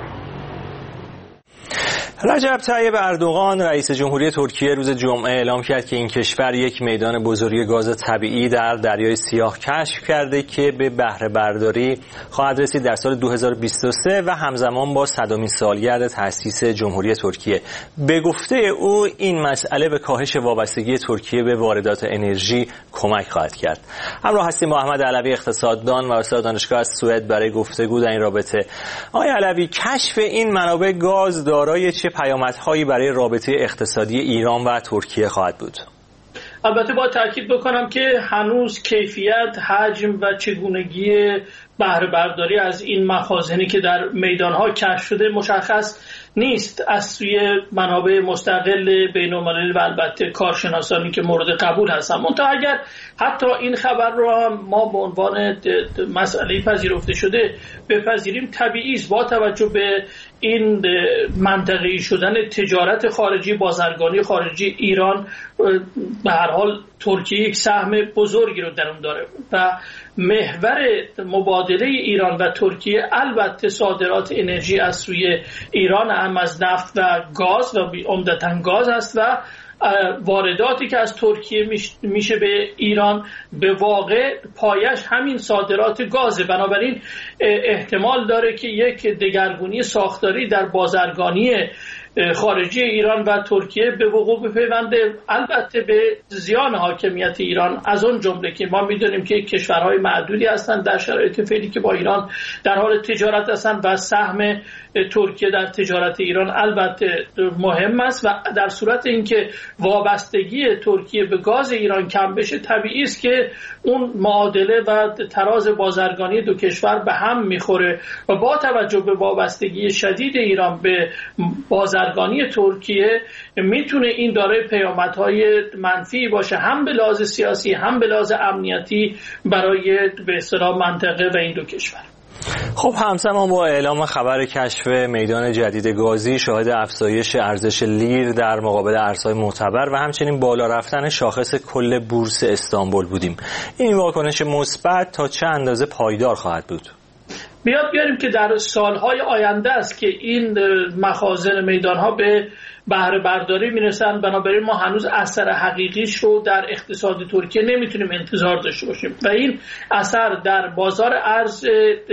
رجب طیب اردوغان رئیس جمهوری ترکیه روز جمعه اعلام کرد که این کشور یک میدان بزرگ گاز طبیعی در دریای سیاه کشف کرده که به بهره برداری خواهد رسید در سال 2023 و همزمان با 100مین سالگرد تأسیس جمهوری ترکیه. به گفته او این مسئله به کاهش وابستگی ترکیه به واردات انرژی کمک خواهد کرد. همراه هستیم با احمد علوی اقتصاددان و استاد دانشگاه از سوئد برای گفتگو در این رابطه. آقای علوی، کشف این منابع گاز دارای چه پیامدهایی برای رابطه اقتصادی ایران و ترکیه خواهد بود؟ البته باید تاکید بکنم که هنوز کیفیت، حجم و چگونگی بهره برداری از این مخازنی که در میدانها کشف شده مشخص نیست از سوی منابع مستقل بین‌المللی و البته کارشناسانی که مورد قبول هستن. منتها اگر حتی این خبر رو هم ما به عنوان مسئله پذیرفته شده بپذیریم، طبیعی است با توجه به این منطقه‌ای شدن تجارت خارجی، بازرگانی خارجی ایران، به هر حال ترکیه یک سهم بزرگی رو در اون داره و محور مبادله ایران و ترکیه البته صادرات انرژی از سوی ایران هم از نفت و گاز و عمدتاً گاز است و وارداتی که از ترکیه میشه به ایران به واقع پایش همین صادرات گازه. بنابراین احتمال داره که یک دگرگونی ساختاری در بازرگانی خارجی ایران و ترکیه به وقوع بپیونده، البته به زیان حاکمیت ایران، از اون جمله که ما میدونیم که کشورهای معدودی هستند در شرایط فعلی که با ایران در حال تجارت هستند و سهم ترکیه در تجارت ایران البته مهم است و در صورت اینکه وابستگی ترکیه به گاز ایران کم بشه، طبیعی است که اون معادله و تراز بازرگانی دو کشور به هم میخوره و با توجه به وابستگی شدید ایران به بازرگانی ترکیه میتونه این دارای پیامدهای منفی باشه، هم به لحاظ سیاسی هم به لحاظ امنیتی برای به اصطلاح منطقه و این دو کشور. خب همزمان با اعلام خبر کشف میدان جدید گازی شاهد افزایش ارزش لیر در مقابل ارزهای معتبر و همچنین بالا رفتن شاخص کل بورس استانبول بودیم. این واکنش مثبت تا چه اندازه پایدار خواهد بود؟ بیاریم که در سالهای آینده است که این مخازن میدانها به بهره برداری میرسن. بنابراین ما هنوز اثر حقیقیش رو در اقتصاد ترکیه نمیتونیم انتظار داشته باشیم و این اثر در بازار ارز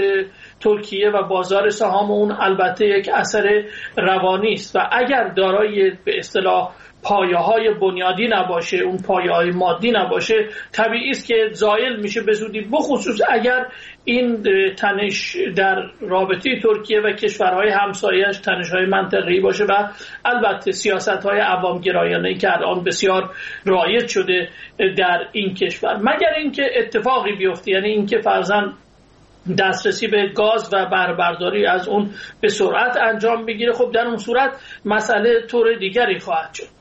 ترکیه و بازار سهام اون البته یک اثر روانی است و اگر دارای به اصطلاح پایه‌های بنیادی نباشه، اون پایه‌های مادی نباشه، طبیعی است که زائل میشه به زودی، بخصوص اگر این تنش در رابطه ترکیه و کشورهای همسایه‌اش تنش‌های منطقه‌ای باشه و البته سیاست‌های عوام‌گرایانه‌ای که الان بسیار رایج شده در این کشور، مگر اینکه اتفاقی بیفته، یعنی اینکه فرضاً دسترسی به گاز و بهره برداری از اون به سرعت انجام بگیره. خب در اون صورت مسئله طور دیگری خواهد شد.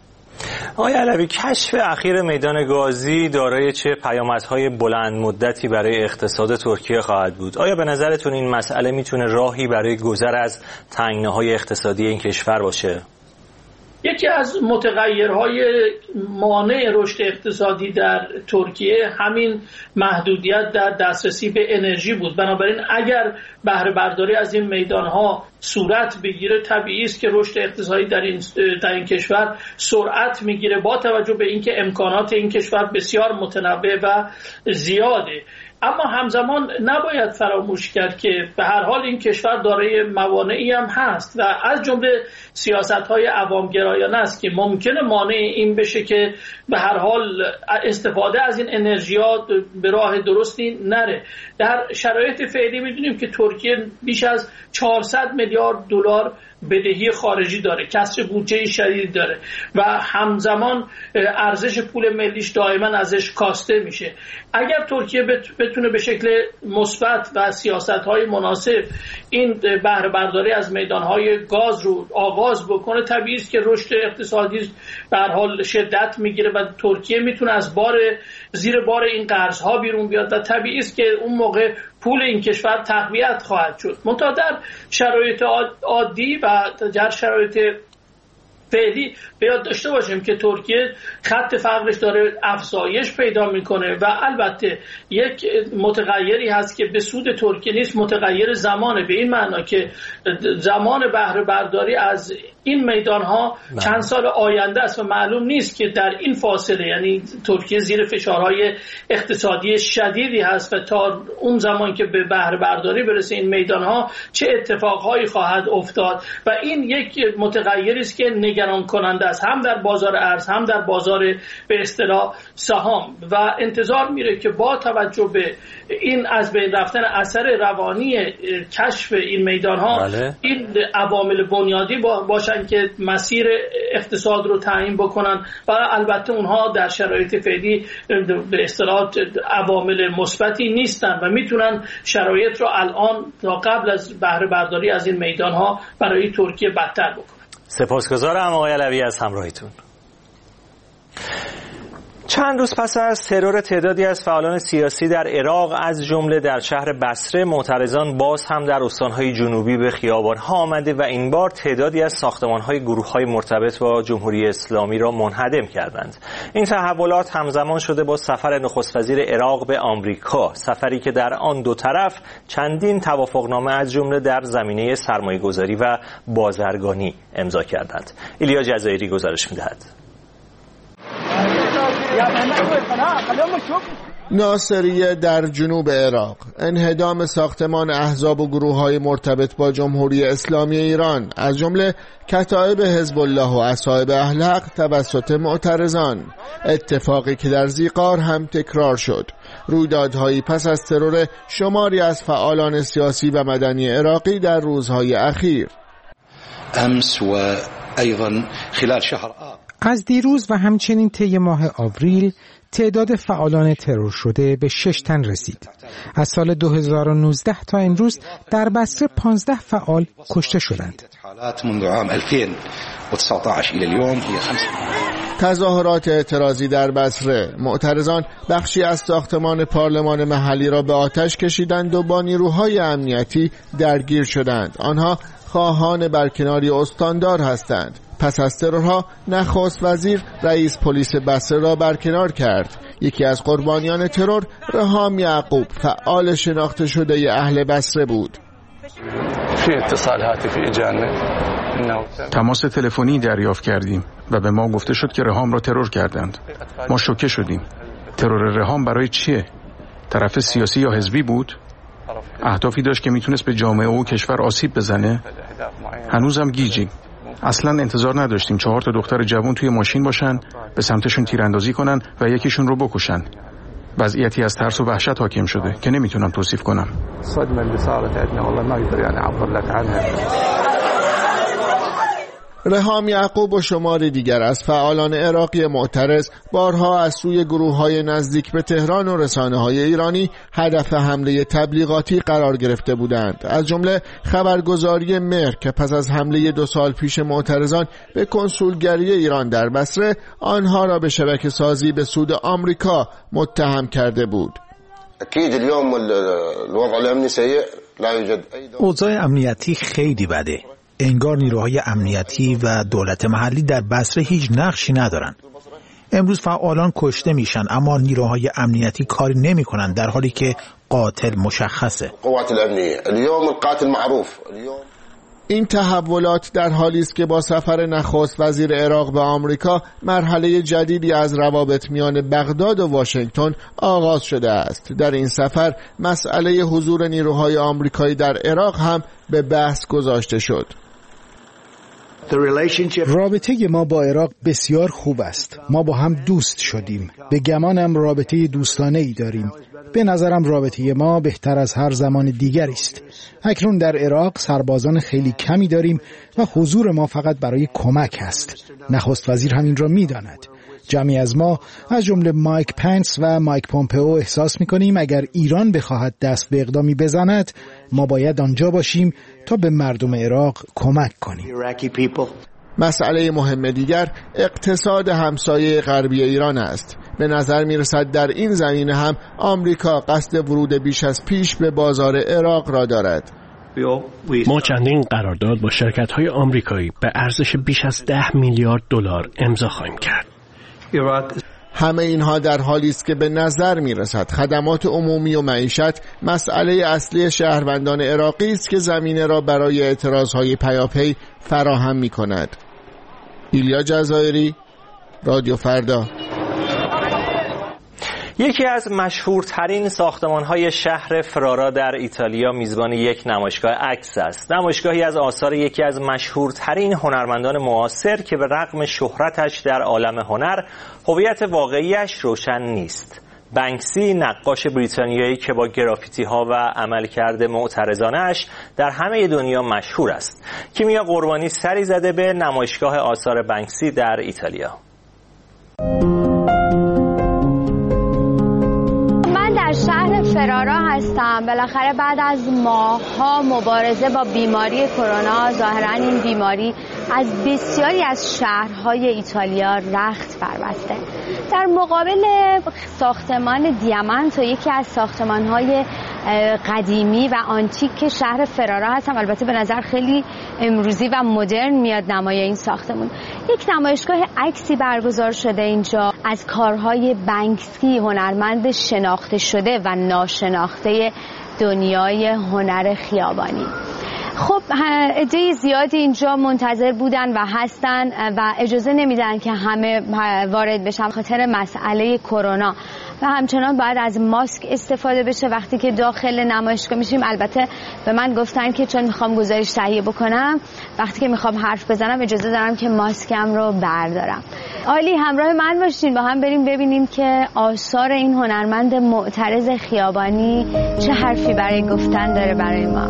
آقای علوی، کشف اخیر میدان گازی دارای چه پیامدهای بلند مدتی برای اقتصاد ترکیه خواهد بود؟ آیا به نظرتون این مسئله میتونه راهی برای گذر از تنگناهای اقتصادی این کشور باشه؟ یکی از متغیرهای مانع رشد اقتصادی در ترکیه همین محدودیت در دسترسی به انرژی بود. بنابراین اگر بهره برداری از این میدانها صورت بگیره، طبیعی است که رشد اقتصادی در این کشور سرعت میگیره، با توجه به اینکه امکانات این کشور بسیار متنوع و زیاده. اما همزمان نباید فراموش کرد که به هر حال این کشور دارای موانعی هم هست و از جمله سیاست‌های عوام‌گرایانه است که ممکنه مانع این بشه که به هر حال استفاده از این انرژیات به راه درستی نره. در شرایط فعلی می‌دونیم که ترکیه بیش از 400 میلیارد دلار بدهی خارجی داره، کسر بودجه شدید داره و همزمان ارزش پول ملیش دائما ازش کاسته میشه. اگر ترکیه بتونه به شکل مثبت و سیاست‌های مناسب این بهره برداری از میدان‌های گاز رو آغاز بکنه، طبیعی است که رشد اقتصادی به هر حال شدت میگیره و ترکیه میتونه از زیر بار این قرض‌ها بیرون بیاد و طبیعی است که اون موقع پول این کشور تقویت خواهد شد. منتها در شرایط عادی و در شرایط فعلی باید داشته باشیم که ترکیه خط فقرش داره افزایش پیدا میکنه و البته یک متغیری هست که به سود ترکیه نیست، متغیر زمانه، به این معنا که زمان بهره برداری از این میدان ها چند سال آینده است و معلوم نیست که در این فاصله، یعنی ترکیه زیر فشارهای اقتصادی شدیدی هست و تا اون زمان که به بهره برداری برسه این میدان ها چه اتفاقهایی خواهد افتاد و این یک متغیری است که نگران کننده است هم در بازار ارز هم در بازار به اصطلاح سهام و انتظار میره که با توجه به این از بین رفتن اثر روانی کشف این میدان ها این عوامل بنیادی باشن که مسیر اقتصاد رو تعیین بکنن و البته اونها در شرایط فعلی به اصطلاح عوامل مثبتی نیستن و میتونن شرایط رو الان تا قبل از بهره برداری از این میدان ها برای ترکیه بدتر بکنن. سپاسگزارم آقای علوی از همراهیتون. چند روز پس از ترور تعدادی از فعالان سیاسی در عراق از جمله در شهر بصره، معترضان باز هم در استانهای جنوبی به خیابان‌ها آمده و این بار تعدادی از ساختمان‌های گروه‌های مرتبط با جمهوری اسلامی را منهدم کردند. این تحولات همزمان شده با سفر نخست وزیر عراق به آمریکا، سفری که در آن دو طرف چندین توافقنامه از جمله در زمینه سرمایه‌گذاری و بازرگانی امضا کردند. ایلیا جزایری گزارش می‌دهد. ناصریه در جنوب عراق، انهدام ساختمان احزاب و گروه‌های مرتبط با جمهوری اسلامی ایران از جمله کتایب حزب الله و اصحاب اهل حق توسط معترضان، اتفاقی که در ذیقار هم تکرار شد. رویدادهایی پس از ترور شماری از فعالان سیاسی و مدنی عراقی در روزهای اخیر. امس و ایضا خلال شهر از دیروز و همچنین طی ماه آوریل تعداد فعالان ترور شده به 6 تن رسید. از سال 2019 تا امروز در بصره 15 فعال کشته شدند. منذ عام 2019 الى اليوم هي 5. تظاهرات اعتراضی در بصره، معترضان بخشی از ساختمان پارلمان محلی را به آتش کشیدند و با نیروهای امنیتی درگیر شدند. آنها خواهان برکناری استاندار هستند. پس از ترورها نخست وزیر رئیس پلیس بصره را برکنار کرد. یکی از قربانیان ترور رهام یعقوب فعال شناخته شده اهل بصره بود. تماس تلفنی دریافت کردیم و به ما گفته شد که رهام را ترور کردند. ما شوکه شدیم. ترور رهام برای چیه؟ طرف سیاسی یا حزبی بود؟ اهدافی داشت که میتونست به جامعه و کشور آسیب بزنه؟ هنوزم گیجیم. اصلا انتظار نداشتیم 4 دختر جوان توی ماشین باشن، به سمتشون تیراندازی کنن و یکیشون رو بکشن. وضعیتی از ترس و وحشت حاکم شده که نمیتونم توصیف کنم. رهام یعقوب و شمار دیگر از فعالان عراقی معترض بارها از سوی گروه‌های نزدیک به تهران و رسانه‌های ایرانی هدف حمله تبلیغاتی قرار گرفته بودند. از جمله خبرگزاری مهر که پس از حمله 2 سال پیش معترضان به کنسولگری ایران در بصره آنها را به شبکه سازی به سود آمریکا متهم کرده بود. اوضاع امنیتی خیلی بده. انگار نیروهای امنیتی و دولت محلی در بصره هیچ نقشی ندارن. امروز فعالان کشته میشن اما نیروهای امنیتی کاری نمیکنن در حالی که قاتل مشخصه. این تحولات در حالی است که با سفر نخست وزیر عراق به آمریکا مرحله جدیدی از روابط میان بغداد و واشنگتن آغاز شده است. در این سفر مسئله حضور نیروهای آمریکایی در عراق هم به بحث گذاشته شد. رابطه ما با عراق بسیار خوب است. ما با هم دوست شدیم. به گمانم رابطه دوستانه ای داریم. به نظرم رابطه ما بهتر از هر زمان دیگری است. اکنون در عراق سربازان خیلی کمی داریم و حضور ما فقط برای کمک است. نخست وزیر همین را می‌داند. جمعی از ما از جمله مایک پنس و مایک پومپئو احساس می‌کنیم اگر ایران بخواهد دست به اقدامی بزند ما باید آنجا باشیم تا به مردم عراق کمک کنیم. مسئله مهم دیگر اقتصاد همسایه غربی ایران است. به نظر می‌رسد در این زمینه هم آمریکا قصد ورود بیش از پیش به بازار عراق را دارد. ما چندین قرارداد با شرکت‌های آمریکایی به ارزش بیش از 10 میلیارد دلار امضا خواهیم کرد. همه اینها در حالی است که به نظر می‌رسد خدمات عمومی و معیشت مسئله اصلی شهروندان عراقی است که زمینه را برای اعتراضهای پیاپی فراهم می‌کند. ایلیا جزایری، رادیو فردا. یکی از مشهورترین ساختمان‌های شهر فرارا در ایتالیا میزبان یک نمایشگاه عکس است. نمایشگاهی از آثار یکی از مشهورترین هنرمندان معاصر که به رغم شهرتش در عالم هنر هویت واقعیش روشن نیست. بنکسی، نقاش بریتانیایی که با گرافیتی‌ها و عملکرد معترضانه‌اش در همه دنیا مشهور است. کیمیا قربانی سری زده به نمایشگاه آثار بنکسی در ایتالیا. در شهر فرارا هستم. بالاخره بعد از ماه‌ها مبارزه با بیماری کرونا ظاهراً این بیماری از بسیاری از شهرهای ایتالیا رخت بربسته. در مقابل ساختمان دیامانتو یکی از ساختمان‌های قدیمی و آنتیک شهر فرارا هستم. البته به نظر خیلی امروزی و مدرن میاد نمای این ساختمان. یک نمایشگاه عکسی برگزار شده اینجا از کارهای بنکسی، هنرمند شناخته شده و ناشناخته دنیای هنر خیابانی. خب عده زیادی اینجا منتظر بودن و هستن و اجازه نمیدن که همه وارد بشن خاطر مسئله کرونا و همچنان باید از ماسک استفاده بشه وقتی که داخل نمایشگاه میشیم. البته به من گفتن که چون میخوام گزارش تهیه بکنم وقتی که میخوام حرف بزنم اجازه دارم که ماسکم رو بردارم. عالی، همراه من باشین با هم بریم ببینیم که آثار این هنرمند معترض خیابانی چه حرفی برای گفتن داره برای ما.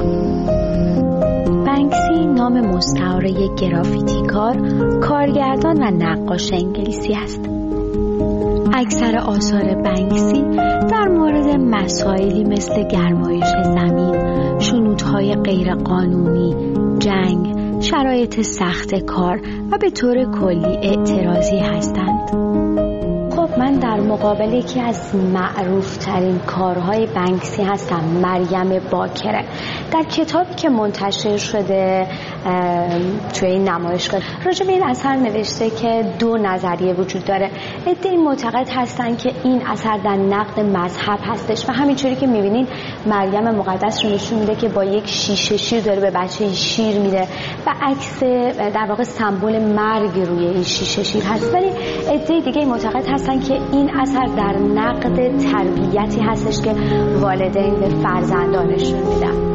بنکسی نام مستعاره گرافیتیکار، کارگردان و نقاش انگلیسی است. اکثر آثار بنکسی در مورد مسائلی مثل گرمایش زمین، شنودهای غیرقانونی، جنگ، شرایط سخت کار و به طور کلی اعتراضی هستند. خب من در در مقابل یکی از معروفترین کارهای بنکسی هستم، مریم باکره. در کتابی که منتشر شده توی این نمایشگاه راجع به این اثر نوشته که دو نظریه وجود داره. عده‌ای معتقد هستن که این اثر در نقد مذهب هستش و همینطوری که می‌بینین مریم مقدس رو نشون میده که با یک شیشه شیر داره به بچه شیر میده و عکس در واقع سمبل مرگ روی این شیشه شیر هست. ولی عده دیگه معتقد هستن که این اثر در نقد تربیتی هستش که والدین به فرزندانشون میدن.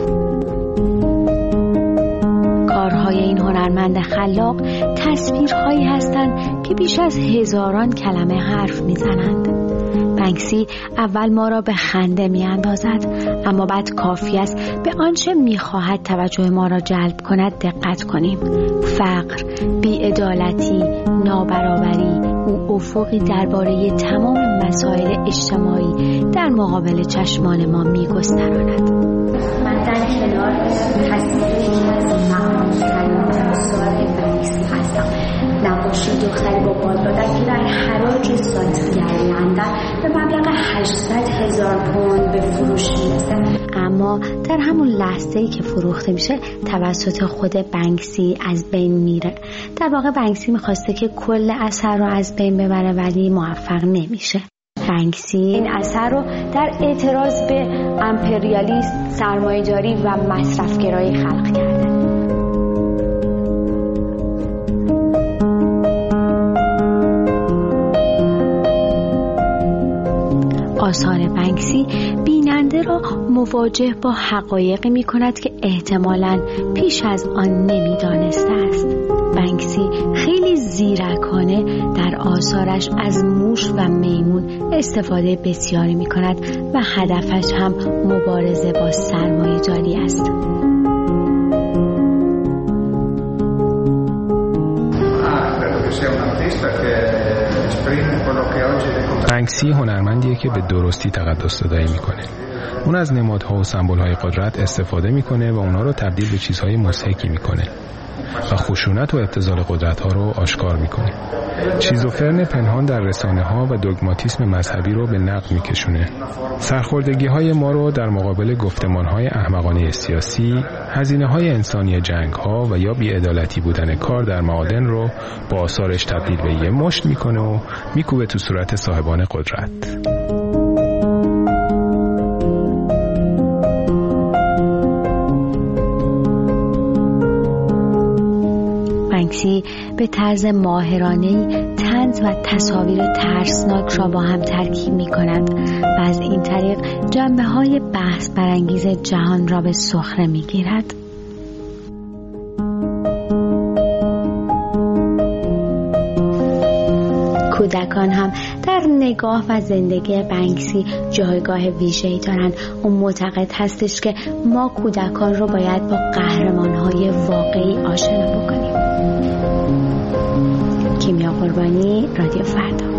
کارهای این هنرمند خلاق تصویرهایی هستند که بیش از هزاران کلمه حرف میزنند. بنکسی اول ما را به خنده میاندازد، اما بعد کافی است به آنچه میخواهد توجه ما را جلب کند دقت کنیم. فقر، بی‌عدالتی، نابرابری، او افقی درباره تمام مسائل اجتماعی در مقابل چشمان ما میگستراند. من در کنار تصویری که از معروفترین آثار بنکسی هستم، نقاشی دختری با بالادر که در حراج سالگرد لندن به مبلغ 800,000 پوند به فروش میرسه، اما در همون لحظه‌ای که فروخته میشه توسط خود بنکسی از بین میره. در واقع بنکسی میخواسته که کل اثر رو از بین ببره ولی موفق نمیشه. بنکسی این اثر رو در اعتراض به امپریالیسم، سرمایه‌داری و مصرفگرایی خلق کرده. آثار بنکسی بیننده را مواجه با حقایقی می کند که احتمالاً پیش از آن نمی دانسته است. بنکسی خیلی زیرکانه در آثارش از موش و میمون استفاده بسیاری می کند و هدفش هم مبارزه با سرمایه‌داری است. بنکسی هنرمندیه که به درستی تقدس دادایی میکنه. اون از نمادها و سمبول‌های قدرت استفاده میکنه و اونها رو تبدیل به چیزهای مضحکی میکنه و خشونت و ابتذال قدرت‌ها رو آشکار میکنه. شیزوفرن پنهان در رسانه‌ها و دوگماتیسم مذهبی رو به نقد میکشونه. سرخوردگی‌های ما رو در مقابل گفتمان‌های احمقانه سیاسی، هزینه‌های انسانی جنگ‌ها و یا بی‌عدالتی بودن کار در معادن رو با آثارش تبدیل به یه مشت میکنه و میکوبه تو صورت صاحبان قدرت. بنکسی به طرز ماهرانه‌ای طنز و تصاویر ترسناک را با هم ترکیب می‌کند و از این طریق جنبه‌های بحث برانگیز جهان را به سخره می‌گیرد. کودکان هم در نگاه و زندگی بنکسی جایگاه ویژه‌ای دارند. اون معتقد هستش که ما کودکان رو باید با قهرمان‌های واقعی آشنا بکنیم. کیمیا قربانی، رادیو فردا.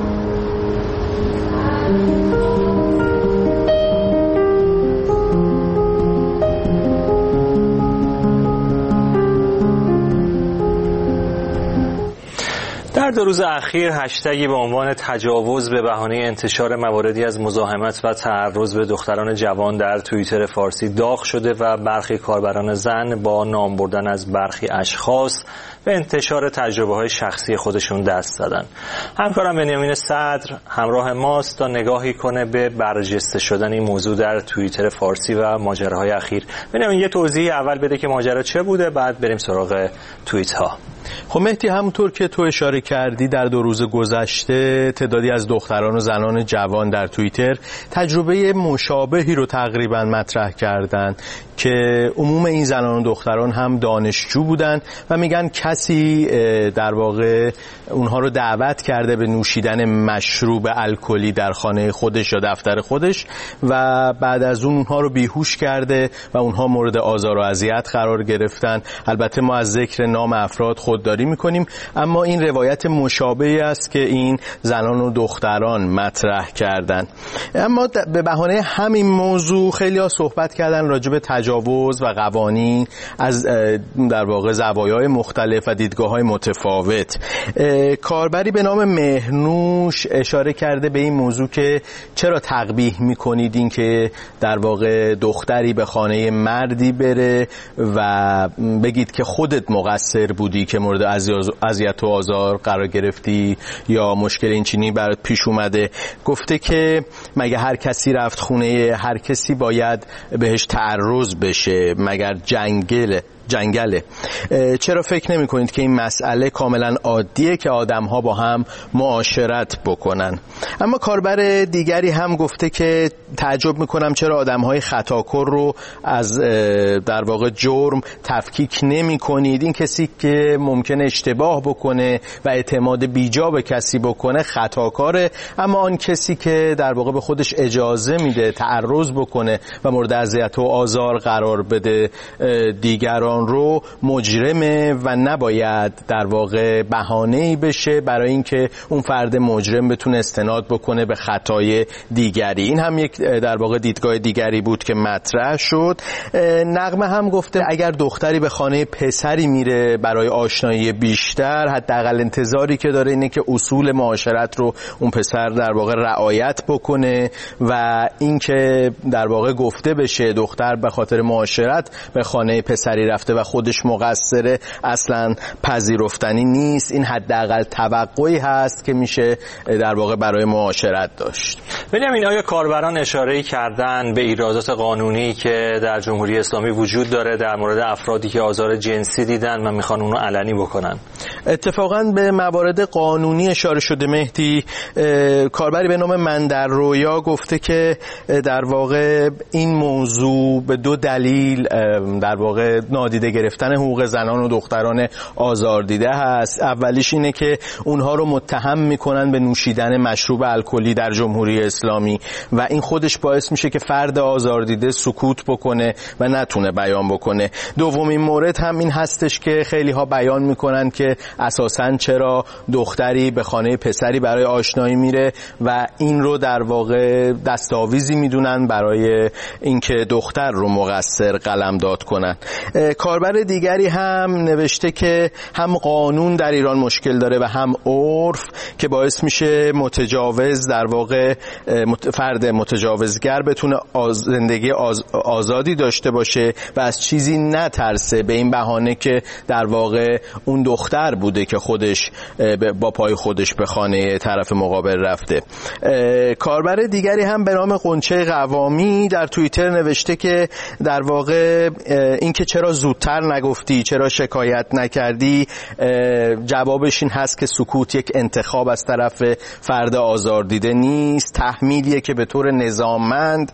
در 2 روز اخیر هشتگی به عنوان تجاوز به بهانه انتشار مواردی از مزاحمت و تعرض به دختران جوان در توییتر فارسی داغ شده و برخی کاربران زن با نام بردن از برخی اشخاص به انتشار تجربه‌های شخصی خودشون دست زدن. همکارم بنیامین صدر همراه ماست تا نگاهی کنه به برجسته شدن این موضوع در توییتر فارسی و ماجراهای اخیر. بنیامین یه توضیح اول بده که ماجرا چه بوده، بعد بریم سراغ توییت ها. خب مهدی، همونطور که تو اشاره کردی در 2 روز گذشته تعدادی از دختران و زنان جوان در توییتر تجربه مشابهی رو تقریبا مطرح کردند که عموم این زنان و دختران هم دانشجو بودن و میگن کسی در واقع اونها رو دعوت کرده به نوشیدن مشروب الکلی در خانه خودش یا دفتر خودش و بعد از اونها رو بیهوش کرده و اونها مورد آزار و اذیت قرار گرفتن. البته ما از ذکر نام افراد خودداری میکنیم، اما این روایت مشابهی است که این زنان و دختران مطرح کردن. اما به بهانه همین موضوع خیلی ها صحبت کردن راجع به تجاوز و قوانین از در واقع زوایای مختلف مختلف و دیدگاه‌های متفاوت. کاربری به نام مهرنوش اشاره کرده به این موضوع که چرا تقبیح می‌کنید این که در واقع دختری به خانه مردی بره و بگید که خودت مقصر بودی که مورد اذیت و آزار قرار گرفتی یا مشکل این چینی برات پیش اومده. گفته که مگه هر کسی رفت خونه هر کسی باید بهش تعرض بشه؟ مگر جنگله؟ چرا فکر نمی کنید که این مسئله کاملا عادیه که آدم ها با هم معاشرت بکنن؟ اما کاربر دیگری هم گفته که تعجب میکنم چرا آدم های خطاکار رو از در واقع جرم تفکیک نمی کنید. این کسی که ممکنه اشتباه بکنه و اعتماد بیجا به کسی بکنه خطاکاره، اما آن کسی که در واقع به خودش اجازه میده تعرض بکنه و مورد اذیت و آزار قرار بده دیگران رو مجرمه و نباید در واقع بهانه‌ای بشه برای اینکه اون فرد مجرم بتونه استناد بکنه به خطای دیگری. این هم یک در واقع دیدگاه دیگری بود که مطرح شد. نغمه هم گفته اگر دختری به خانه پسری میره برای آشنایی بیشتر، حداقل انتظاری که داره اینه که اصول معاشرت رو اون پسر در واقع رعایت بکنه و اینکه در واقع گفته بشه دختر به خاطر معاشرت به خانه پسری رفته و خودش مقصره اصلا پذیرفتنی نیست. این حداقل توقعی هست که میشه در واقع برای معاشرت داشت. ببینیم آیا کاربران اشاره‌ای کردن به ایرادات قانونی که در جمهوری اسلامی وجود داره در مورد افرادی که آزار جنسی دیدن و میخوان اونو علنی بکنن؟ اتفاقا به موارد قانونی اشاره شده مهدی. کاربری به نام من در رویا گفته که در واقع این موضوع به دو دلیل در واقع نادیده گرفتن حقوق زنان و دختران آزاردیده هست. اولیش اینه که اونها رو متهم میکنن به نوشیدن مشروب الکلی در جمهوری اسلامی و این خودش باعث میشه که فرد آزاردیده سکوت بکنه و نتونه بیان بکنه. دومین مورد هم این هستش که خیلی ها بیان میکنن که اساساً چرا دختری به خانه پسری برای آشنایی میره و این رو در واقع دستاویزی میدونن برای اینکه دختر رو مقصر قلمداد کنن. کاربر دیگری هم نوشته که هم قانون در ایران مشکل داره و هم عرف که باعث میشه متجاوز در واقع فرد متجاوزگر بتونه زندگی آزادی داشته باشه و از چیزی نترسه به این بهانه که در واقع اون دختر بوده که خودش با پای خودش به خانه طرف مقابل رفته. کاربر دیگری هم به نام قنچه قوامی در توییتر نوشته که در واقع اینکه چرا زودتر نگفتی، چرا شکایت نکردی، جوابش این هست که سکوت یک انتخاب از طرف فرد آزاردیده نیست، تحمیلیه که به طور نظاممند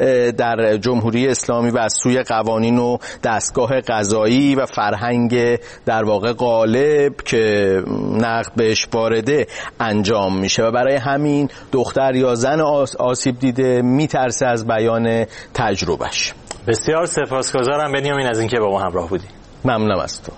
در جمهوری اسلامی و از سوی قوانین و دستگاه قضایی و فرهنگ در واقع غالب که نقد بهش وارده انجام میشه و برای همین دختر یا زن آسیب دیده میترسه از بیان تجربهش. بسیار سپاسگزارم بنیامین از اینکه با ما همراه بودی. ممنونم از تو.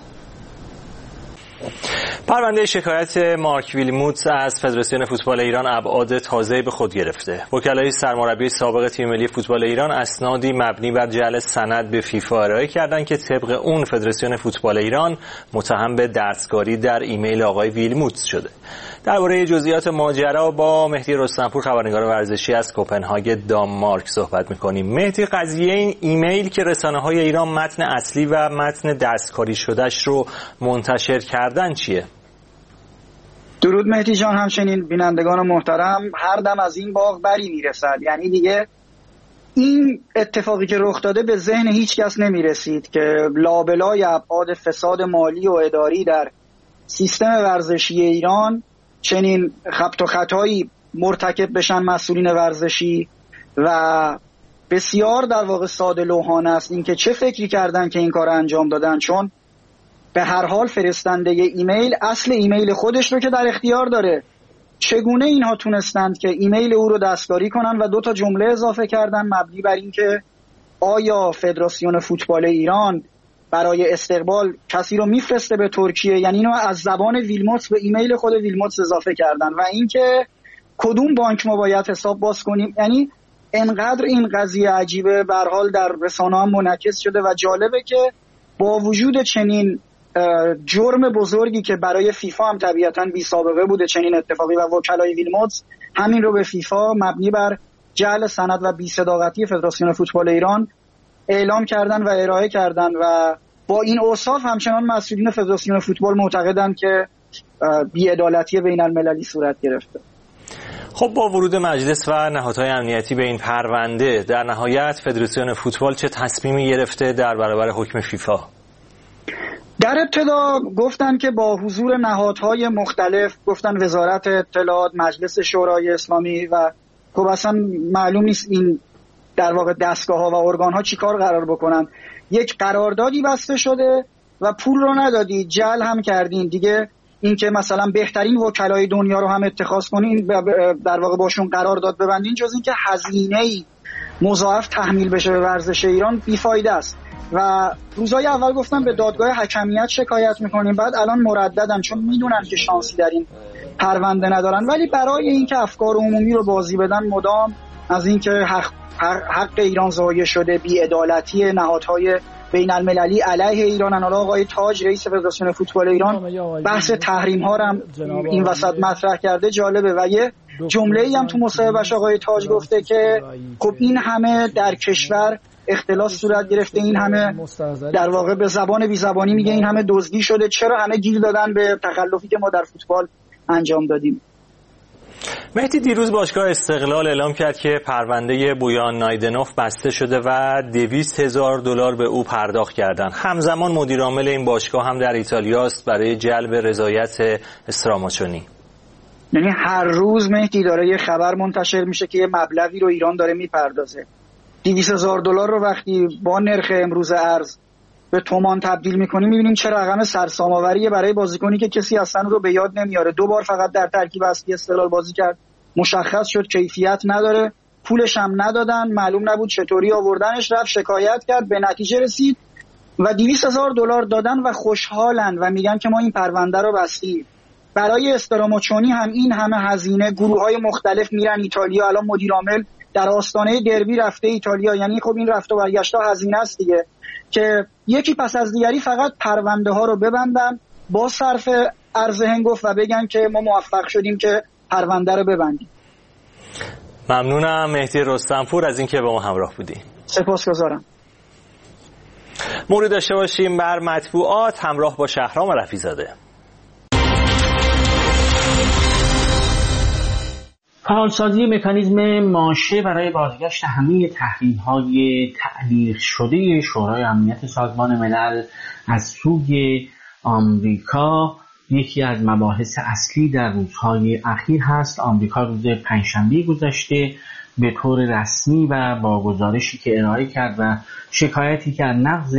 پرونده شکایت مارک ویلموتس از فدراسیون فوتبال ایران ابعاد تازه‌ای به خود گرفته. وکلای سرمربی سابق تیم ملی فوتبال ایران اسنادی مبنی بر جعل سند به فیفا ارائه کردند که طبق اون فدراسیون فوتبال ایران متهم به دستکاری در ایمیل آقای ویلموتس شده. درباره جزئیات ماجرا با مهدی رستمپور خبرنگار ورزشی از کوپنهاگ دانمارک صحبت می‌کنیم. مهدی، قضیه این ایمیل که رسانه‌های ایران متن اصلی و متن دستکاری شدهش رو منتشر کردن چیه؟ درود مهدی جان، همچنین بینندگان محترم. هر دم از این باغ بری میرسد. یعنی دیگه این اتفاقی که رخ داده به ذهن هیچ کس نمیرسید که لابلای ابعاد فساد مالی و اداری در سیستم ورزشی ایران چنین خبط و خطایی مرتکب بشن مسئولین ورزشی و بسیار در واقع ساده لوحانه است این که چه فکری کردن که این کار انجام دادن، چون به هر حال فرستنده ایمیل اصل ایمیل خودش رو که در اختیار داره. چگونه اینها تونستند که ایمیل او رو دستکاری کنن و 2 جمله اضافه کردن مبنی بر این که آیا فدراسیون فوتبال ایران برای استقبال کسی رو میفرسته به ترکیه، یعنی اینو از زبان ویلموتس به ایمیل خود ویلموتس اضافه کردن و اینکه کدوم بانک ما باید حساب باز کنیم. یعنی انقدر این قضیه عجیبه، به هر حال در رسانه‌ها منعکس شده و جالبه که با وجود چنین جرم بزرگی که برای فیفا هم طبیعتاً بی سابقه بوده چنین اتفاقی و وکلای ویلموتس همین رو به فیفا مبنی بر جعل سند و بی‌صداقتی فدراسیون فوتبال ایران اعلام کردن و ارائه کردن و با این اوصاف همچنان مسئولین فدراسیون فوتبال معتقدند که بی‌عدالتی بین‌المللی صورت گرفته. خب با ورود مجلس و نهادهای امنیتی به این پرونده در نهایت فدراسیون فوتبال چه تصمیمی گرفته در برابر حکم فیفا؟ در ابتدا گفتن که با حضور نهادهای مختلف، گفتن وزارت اطلاعات، مجلس شورای اسلامی و خب اصلا معلوم نیست این در واقع دستگاه ها و ارگان ها چیکار قرار بکنن. یک قراردادی بسته شده و پول رو ندادید، جعل هم کردین دیگه. این که مثلا بهترین وکلای دنیا رو هم اتخاذ کنین در واقع باشون قرارداد ببندین، جز این که هزینه‌ای مضاعف تحمیل بشه به ورزش ایران بیفایده است. و روزهای اول گفتم به دادگاه حکمیت شکایت میکنیم، بعد الان مرددن چون میدونن که شانسی در این پرونده ندارن، ولی برای اینکه افکار عمومی رو بازی بدن مدام از اینکه حق ایران ضایع شده، بی‌عدالتی نهادهای بین المللی علیه ایران. حالا آقای تاج رئیس فدراسیون فوتبال ایران بحث تحریم ها رو هم این وسط مطرح کرده. جالبه و یه جمله‌ای هم تو مصاحبهش آقای تاج گفته که خب این همه در کشور اختلاس صورت گرفته، این همه در واقع به زبان بی زبانی میگه این همه دزدی شده، چرا همه گیر دادن به تخلفی که ما در فوتبال انجام دادیم. مهدی، دیروز باشگاه استقلال اعلام کرد که پرونده بویان نایدنوف بسته شده و $200,000 به او پرداخت کردند. همزمان مدیر عامل این باشگاه هم در ایتالیا است برای جلب رضایت استراماچونی. یعنی هر روز مهدی داره یه خبر منتشر میشه که یه مبلغی رو ایران داره میپردازه. $200,000 رو وقتی با نرخ امروز ارز به تومان تبدیل میکنیم میبینیم چه رقم سرسام‌آوریه برای بازیکنی که کسی اصلا رو به یاد نمیاره. 2 بار فقط در ترکیب اصلی استقلال بازی کرد، مشخص شد کیفیت نداره، پولش هم ندادن، معلوم نبود چطوری آوردنش، رفت شکایت کرد، به نتیجه رسید و $200,000 دادن و خوشحالن و میگن که ما این پرونده رو بستیم. برای استراماچونی هم این همه هزینه، گروه‌های مختلف میرن ایتالیا، الان مدیر عامل در آستانه دربی رفته ایتالیا. یعنی خب این رفت و برگشت‌ها هزینه است دیگه، که یکی پس از دیگری فقط پرونده ها رو ببندن با صرف ارز هنگفت و بگن که ما موفق شدیم که پرونده رو ببندیم. ممنونم مهدی رستمپور از اینکه با ما همراه بودی. سپاسگزارم. مرور داشته باشیم بر مطبوعات همراه با شهرام رفیع‌زاده. فعالسازی مکانیزم ماشه برای بازگشت همه تحریم‌های تعلیق شده شورای امنیت سازمان ملل از سوی آمریکا یکی از مباحث اصلی در روزهای اخیر هست. آمریکا روز پنجشنبه گذشته به طور رسمی و با گزارشی که ارائه کرد و شکایتی که از نقض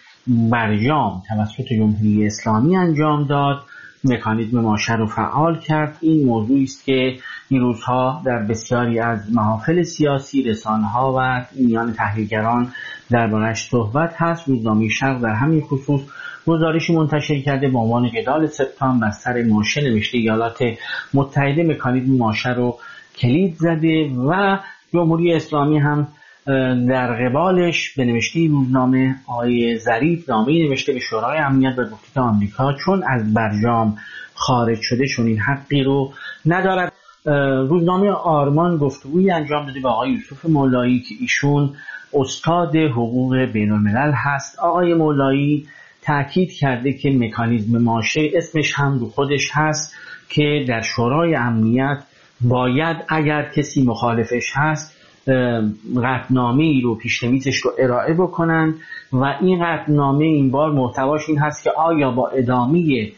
برجام توسط جمهوری اسلامی انجام داد، مکانیزم ماشه رو فعال کرد. این موضوعی است که این روزها در بسیاری از محافل سیاسی، رسانه‌ها و میان تحلیلگران درباره‌اش صحبت هست. روزنامه شرق در همین خصوص گزارشی منتشر کرده با عنوان جدال سپتامبر بر سر ماشه، نوشته ایالات متحده مکانیزم ماشه رو کلید زده و جمهوری اسلامی هم در قبالش به نوشته روزنامه آقای ظریف نامه‌ای نوشته به شورای امنیت و گفته که آمریکا چون از برجام خارج شده چون این حقی رو ندارد. روزنامه آرمان گفتگویی انجام داده با آقای یوسف مولایی که ایشون استاد حقوق بین الملل هست. آقای مولایی تأکید کرده که مکانیزم ماشه اسمش هم رو خودش هست که در شورای امنیت باید اگر کسی مخالفش هست قطعنامه‌ای رو پیش‌نویسش رو ارائه بکنن و این قطعنامه این بار محتواش این هست که آیا با ادامه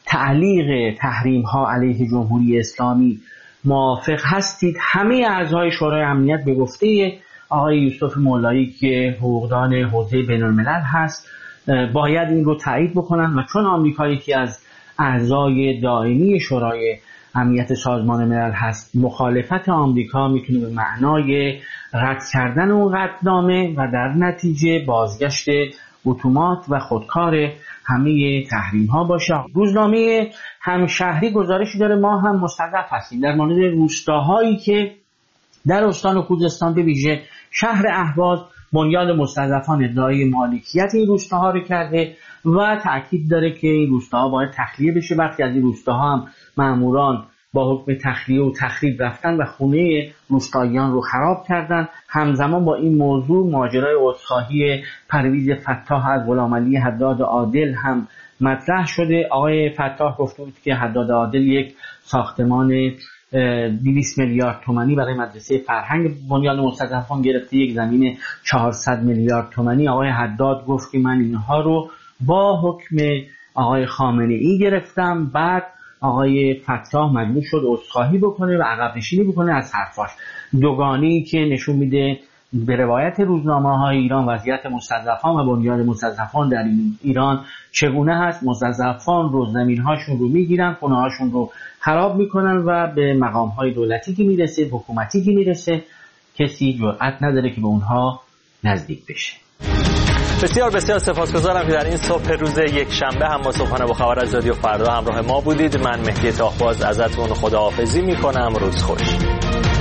تعلیق تحریم‌ها علیه جمهوری اسلامی موافق هستید. همه اعضای شورای امنیت به گفته آقای یوسف مولایی که حقوقدان حوزه بین‌الملل هست باید این رو تایید بکنن و چون آمریکا یکی از اعضای دائمی شورای امنیت سازمان ملل هست، مخالفت آمریکا میتونه به معنای رد کردن اون قطعنامه و در نتیجه بازگشت اتومات و خودکار همه تحریم ها باشه. روزنامه همشهری گزارشی داره ما هم مستضعف هستیم در مورد روستاهایی که در استان خوزستان به ویژه شهر اهواز بنیاد مستضعفان ادعای مالکیت این روستاها رو کرده و تاکید داره که این روستاها باید تخلیه بشه. وقتی از این روستاها هم ماموران با حکم تخلیه و تخریب رفتن و خونه روستاییان رو خراب کردن. همزمان با این موضوع ماجرای عذرخواهی پرویز فتاح از غلامعلی حداد عادل هم مطرح شده. آقای فتاح گفته بود که حداد عادل یک ساختمان 200 میلیارد تومانی برای مدرسه فرهنگ بنیاد مستضعفان گرفته، یک زمین 400 میلیارد تومانی. آقای حداد گفت که من اینها رو با حکم آقای خامنه ای گرفتم. بعد آقای فتاح مجبور شد عذرخواهی بکنه و عقب نشینی بکنه از حرفاش. دوگانه‌ای که نشون میده به روایت روزنامه‌های ایران وضعیت مستضعفان و بنیاد مستضعفان در ایران چگونه هست. مستضعفان رو زمین‌هاشون رو میگیرن، خونه‌هاشون رو خراب میکنن و به مقام‌های دولتی که میرسه، حکومتی که میرسه، کسی جرئت نداره که به اونها نزدیک بشه. بسیار بسیار سپاسگزارم که در این صبح روز یک شنبه هم با صبحانه با خبر از رادیو فردا همراه ما بودید. من مهدی تاخباز ازتون خداحافظی میکنم. روز خوش.